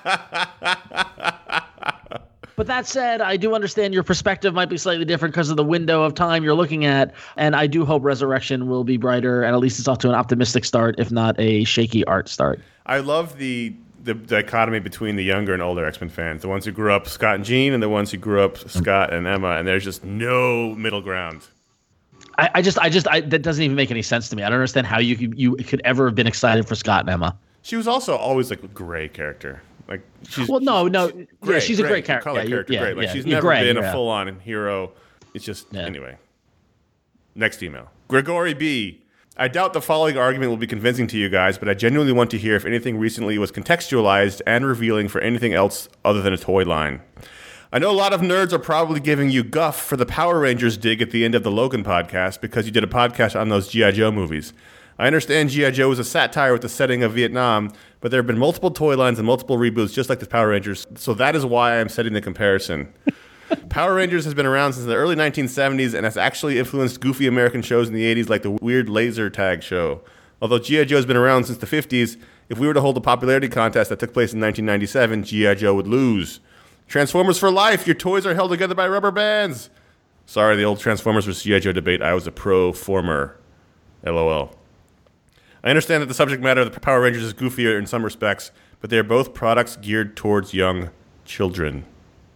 But that said, I do understand your perspective might be slightly different because of the window of time you're looking at, and I do hope Resurrection will be brighter, and at least it's off to an optimistic start, if not a shaky art start. I love the dichotomy between the younger and older X-Men fans, the ones who grew up Scott and Jean and the ones who grew up Scott and Emma, and there's just no middle ground. I just that doesn't even make any sense to me. I don't understand how you could ever have been excited for Scott and Emma. She was also always like a gray character. Like she's great, yeah, she's a great character. Color character, great. Like she's never been a full-on hero. It's just anyway. Next email, Gregory B. I doubt the following argument will be convincing to you guys, but I genuinely want to hear if anything recently was contextualized and revealing for anything else other than a toy line. I know a lot of nerds are probably giving you guff for the Power Rangers dig at the end of the Logan podcast because you did a podcast on those G.I. Joe movies. I understand G.I. Joe was a satire with the setting of Vietnam, but there have been multiple toy lines and multiple reboots just like the Power Rangers, so that is why I'm setting the comparison. Power Rangers has been around since the early 1970s and has actually influenced goofy American shows in the 80s like the Weird Laser Tag Show. Although G.I. Joe has been around since the 50s, if we were to hold a popularity contest that took place in 1997, G.I. Joe would lose. Transformers for life. Your toys are held together by rubber bands. Sorry, the old Transformers vs. G.I. Joe debate. I was a pro-former. LOL. I understand that the subject matter of the Power Rangers is goofier in some respects, but they are both products geared towards young children.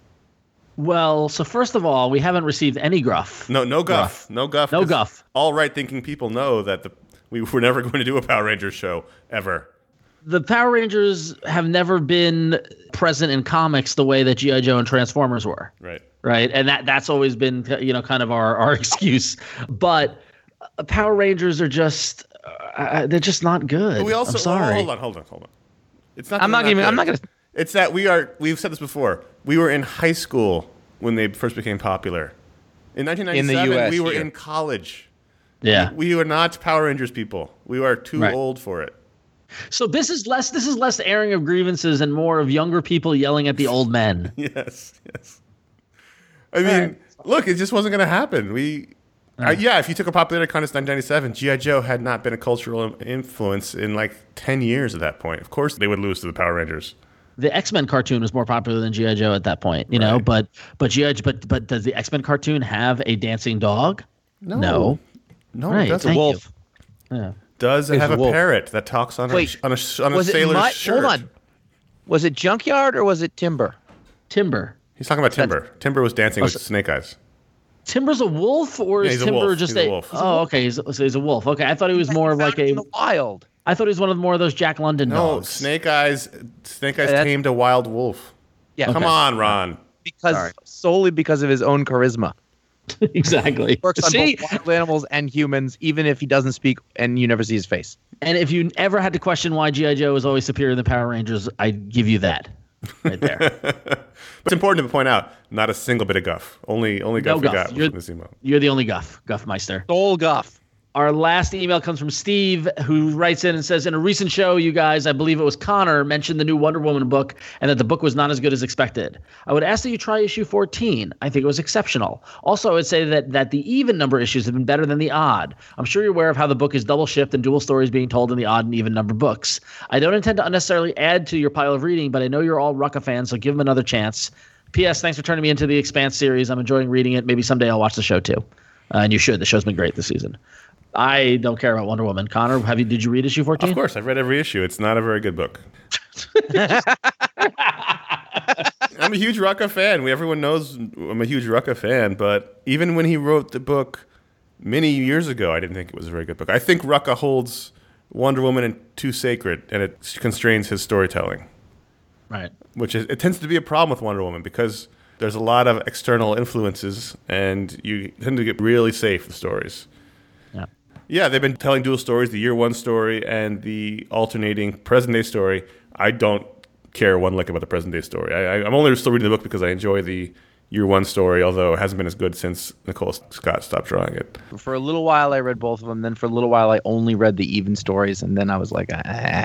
Well, so first of all, we haven't received any gruff. No guff. No guff. No guff. All right-thinking people know that we were never going to do a Power Rangers show, ever. The Power Rangers have never been present in comics the way that G.I. Joe and Transformers were. Right. And that's always been, kind of our excuse. But Power Rangers are just, they're just not good. We also, I'm sorry. Hold on. It's not. I'm not gonna. It's that we've said this before. We were in high school when they first became popular. In 1997, in the US, we were in college. Yeah. We were not Power Rangers people. We are too old for it. So this is less airing of grievances and more of younger people yelling at the old men. Yes. I mean, look, it just wasn't going to happen. If you took a popularity contest in 1997, G.I. Joe had not been a cultural influence in like 10 years at that point. Of course, they would lose to the Power Rangers. The X-Men cartoon was more popular than G.I. Joe at that point, you know. But does the X-Men cartoon have a dancing dog? No, right, it doesn't. A wolf. Yeah. Does it have a wolf. parrot that talks on a sailor's shirt? Hold on. Was it Junkyard or was it Timber? Timber. He's talking about Timber. Timber was dancing with Snake Eyes. Timber's a wolf, or is Timber just a wolf? Oh, okay. He's a wolf. Okay, I thought he was more of like a wild. I thought he was one of more of those Jack London dogs. No, Snake Eyes tamed a wild wolf. Yeah, come on, Ron. Solely because of his own charisma. Exactly. Works on both wild animals and humans, even if he doesn't speak and you never see his face. And if you ever had to question why G.I. Joe is always superior than Power Rangers, I'd give you that right there. It's important to point out, not a single bit of guff. Only guff we got from this email. You're the only Guffmeister. Soul guff. Our last email comes from Steve, who writes in and says, in a recent show, you guys, I believe it was Connor, mentioned the new Wonder Woman book and that the book was not as good as expected. I would ask that you try issue 14. I think it was exceptional. Also, I would say that the even number issues have been better than the odd. I'm sure you're aware of how the book is double shipped and dual stories being told in the odd and even number books. I don't intend to unnecessarily add to your pile of reading, but I know you're all Rucka fans, so give them another chance. P.S. Thanks for turning me into the Expanse series. I'm enjoying reading it. Maybe someday I'll watch the show too. And you should. The show's been great this season. I don't care about Wonder Woman. Connor, did you read issue 14? Of course, I've read every issue. It's not a very good book. I'm a huge Rucka fan. Everyone knows I'm a huge Rucka fan, but even when he wrote the book many years ago, I didn't think it was a very good book. I think Rucka holds Wonder Woman in too sacred, and it constrains his storytelling. Right. It tends to be a problem with Wonder Woman because there's a lot of external influences, and you tend to get really safe with stories. Yeah, they've been telling dual stories, the year one story and the alternating present day story. I don't care one lick about the present day story. I'm only still reading the book because I enjoy the year one story, although it hasn't been as good since Nicole Scott stopped drawing it. For a little while, I read both of them. Then for a little while, I only read the even stories, and then I was like,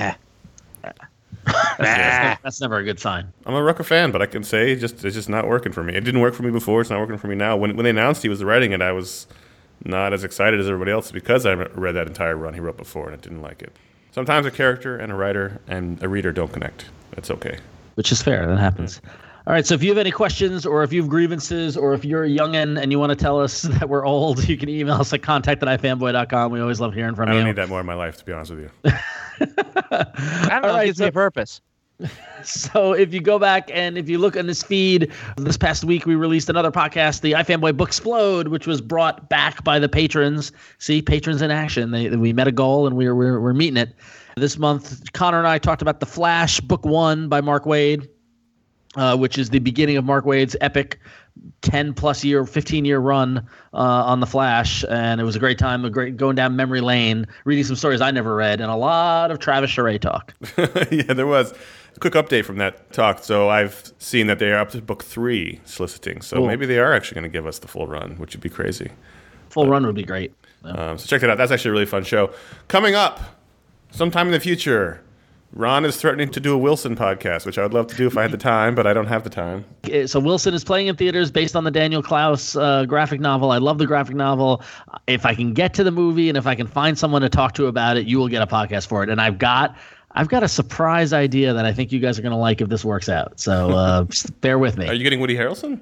That's never a good sign. I'm a Rucka fan, but I can say it's just not working for me. It didn't work for me before. It's not working for me now. When they announced he was writing it, I was not as excited as everybody else because I read that entire run he wrote before and I didn't like it. Sometimes a character and a writer and a reader don't connect. That's okay. Which is fair. That happens. All right, so if you have any questions or if you have grievances or if you're a youngin' and you want to tell us that we're old, you can email us at contact@ifanboy.com. We always love hearing from you. I don't need that more in my life, to be honest with you. I don't know. It gives me a purpose. So if you go back and if you look in this feed, this past week we released another podcast, the iFanboy Booksplode, which was brought back by the patrons. See, patrons in action. We met a goal and we're meeting it. This month, Connor and I talked about The Flash, Book 1 by Mark Waid, which is the beginning of Mark Waid's epic 10-plus year, 15-year run on The Flash. And it was a great time, going down memory lane, reading some stories I never read, and a lot of Travis Charest talk. Yeah, there was. A quick update from that talk. So I've seen that they are up to book 3 soliciting. So cool. Maybe they are actually going to give us the full run, which would be crazy. Full run would be great. So check that out. That's actually a really fun show. Coming up sometime in the future, Ron is threatening to do a Wilson podcast, which I would love to do if I had the time, but I don't have the time. So Wilson is playing in theaters based on the Daniel Klaus graphic novel. I love the graphic novel. If I can get to the movie and if I can find someone to talk to about it, you will get a podcast for it. And I've got a surprise idea that I think you guys are going to like if this works out. So just bear with me. Are you getting Woody Harrelson?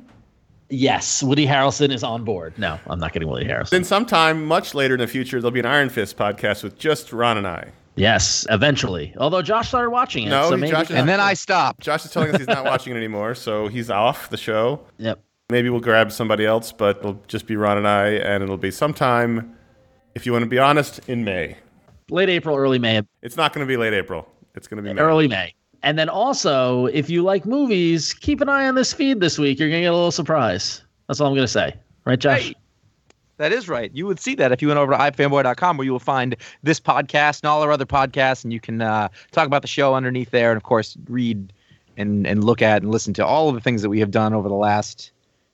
Yes, Woody Harrelson is on board. No, I'm not getting Woody Harrelson. Then sometime much later in the future, there'll be an Iron Fist podcast with just Ron and I. Yes, eventually. Although Josh started watching it. No, so maybe. And then I stopped. Josh is telling us he's not watching it anymore, so he's off the show. Yep. Maybe we'll grab somebody else, but it'll just be Ron and I, and it'll be sometime, if you want to be honest, in May. Late April, early May. It's not going to be late April. It's going to be May. Early May. And then also, if you like movies, keep an eye on this feed this week. You're going to get a little surprise. That's all I'm going to say. Right, Josh? Hey, that is right. You would see that if you went over to ifanboy.com, where you will find this podcast and all our other podcasts, and you can talk about the show underneath there, and of course read and look at and listen to all of the things that we have done over the last,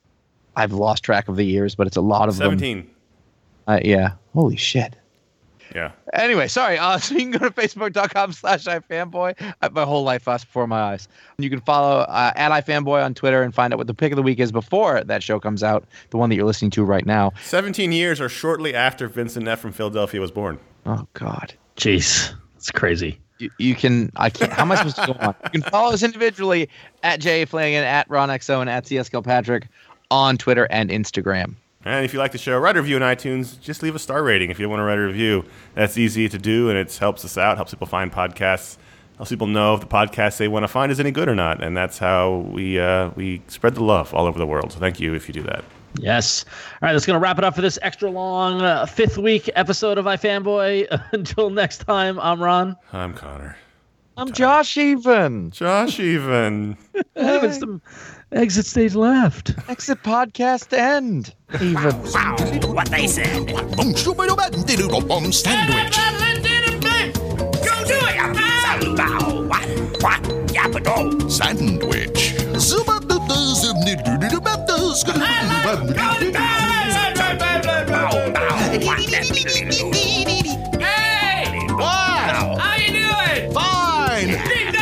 I've lost track of the years, but it's a lot of 17. them. Yeah. Holy shit. Yeah. Anyway, sorry. So you can go to facebook.com/ifanboy. My whole life flashed before my eyes. You can follow at ifanboy on Twitter and find out what the pick of the week is before that show comes out, the one that you're listening to right now. 17 years or shortly after Vincent Neff from Philadelphia was born. Oh, God. Jeez. It's crazy. You can, I can't, how am I supposed to go on? You can follow us individually at J. Flanagan, at RonXO, and at CS Kilpatrick on Twitter and Instagram. And if you like the show, write a review on iTunes. Just leave a star rating if you want to write a review. That's easy to do, and it helps us out, helps people find podcasts, helps people know if the podcast they want to find is any good or not. And that's how we spread the love all over the world. So thank you if you do that. Yes. All right, that's going to wrap it up for this extra long fifth week episode of iFanboy. Until next time, I'm Ron. I'm Connor. I'm Josh Even. Josh Even. Even some exit stage left. Exit podcast end. Even. Wow, what they said. Sandwich. Go do it. Sandwich. Hey! What? How you doing? Fine.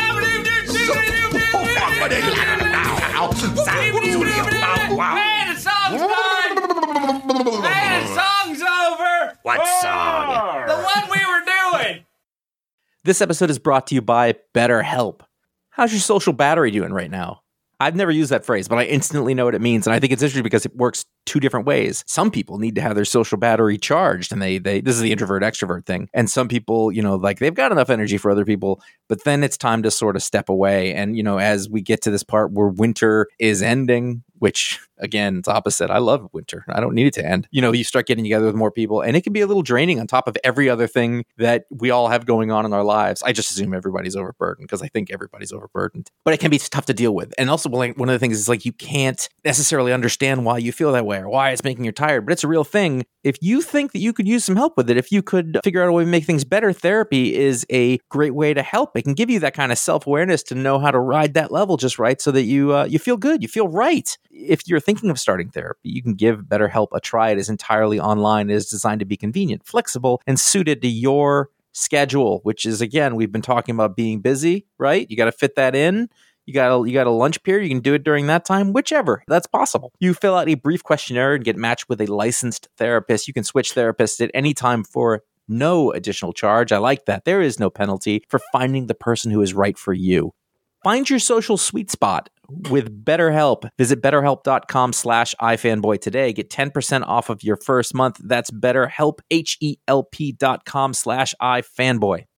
Man, the song's done! Man, the song's over! What song? The one we were doing! This episode is brought to you by BetterHelp. How's your social battery doing right now? I've never used that phrase, but I instantly know what it means. And I think it's interesting because it works two different ways. Some people need to have their social battery charged, and they this is the introvert extrovert thing. And some people, like they've got enough energy for other people, but then it's time to sort of step away. And, as we get to this part where winter is ending, which again, it's opposite. I love winter. I don't need it to end. You start getting together with more people, and it can be a little draining on top of every other thing that we all have going on in our lives. I just assume everybody's overburdened because I think everybody's overburdened, but it can be tough to deal with. And also, one of the things is like you can't necessarily understand why you feel that way or why it's making you tired, but it's a real thing. If you think that you could use some help with it, if you could figure out a way to make things better, therapy is a great way to help. It can give you that kind of self-awareness to know how to ride that level just right so that you feel good, you feel right. If you're thinking of starting therapy, you can give BetterHelp a try. It is entirely online. It is designed to be convenient, flexible, and suited to your schedule, which is, again, we've been talking about being busy, right? You got to fit that in. You got a lunch period. You can do it during that time, whichever. That's possible. You fill out a brief questionnaire and get matched with a licensed therapist. You can switch therapists at any time for no additional charge. I like that. There is no penalty for finding the person who is right for you. Find your social sweet spot with BetterHelp. Visit BetterHelp.com/iFanboy today. Get 10% off of your first month. That's BetterHelp, HELP.com/iFanboy.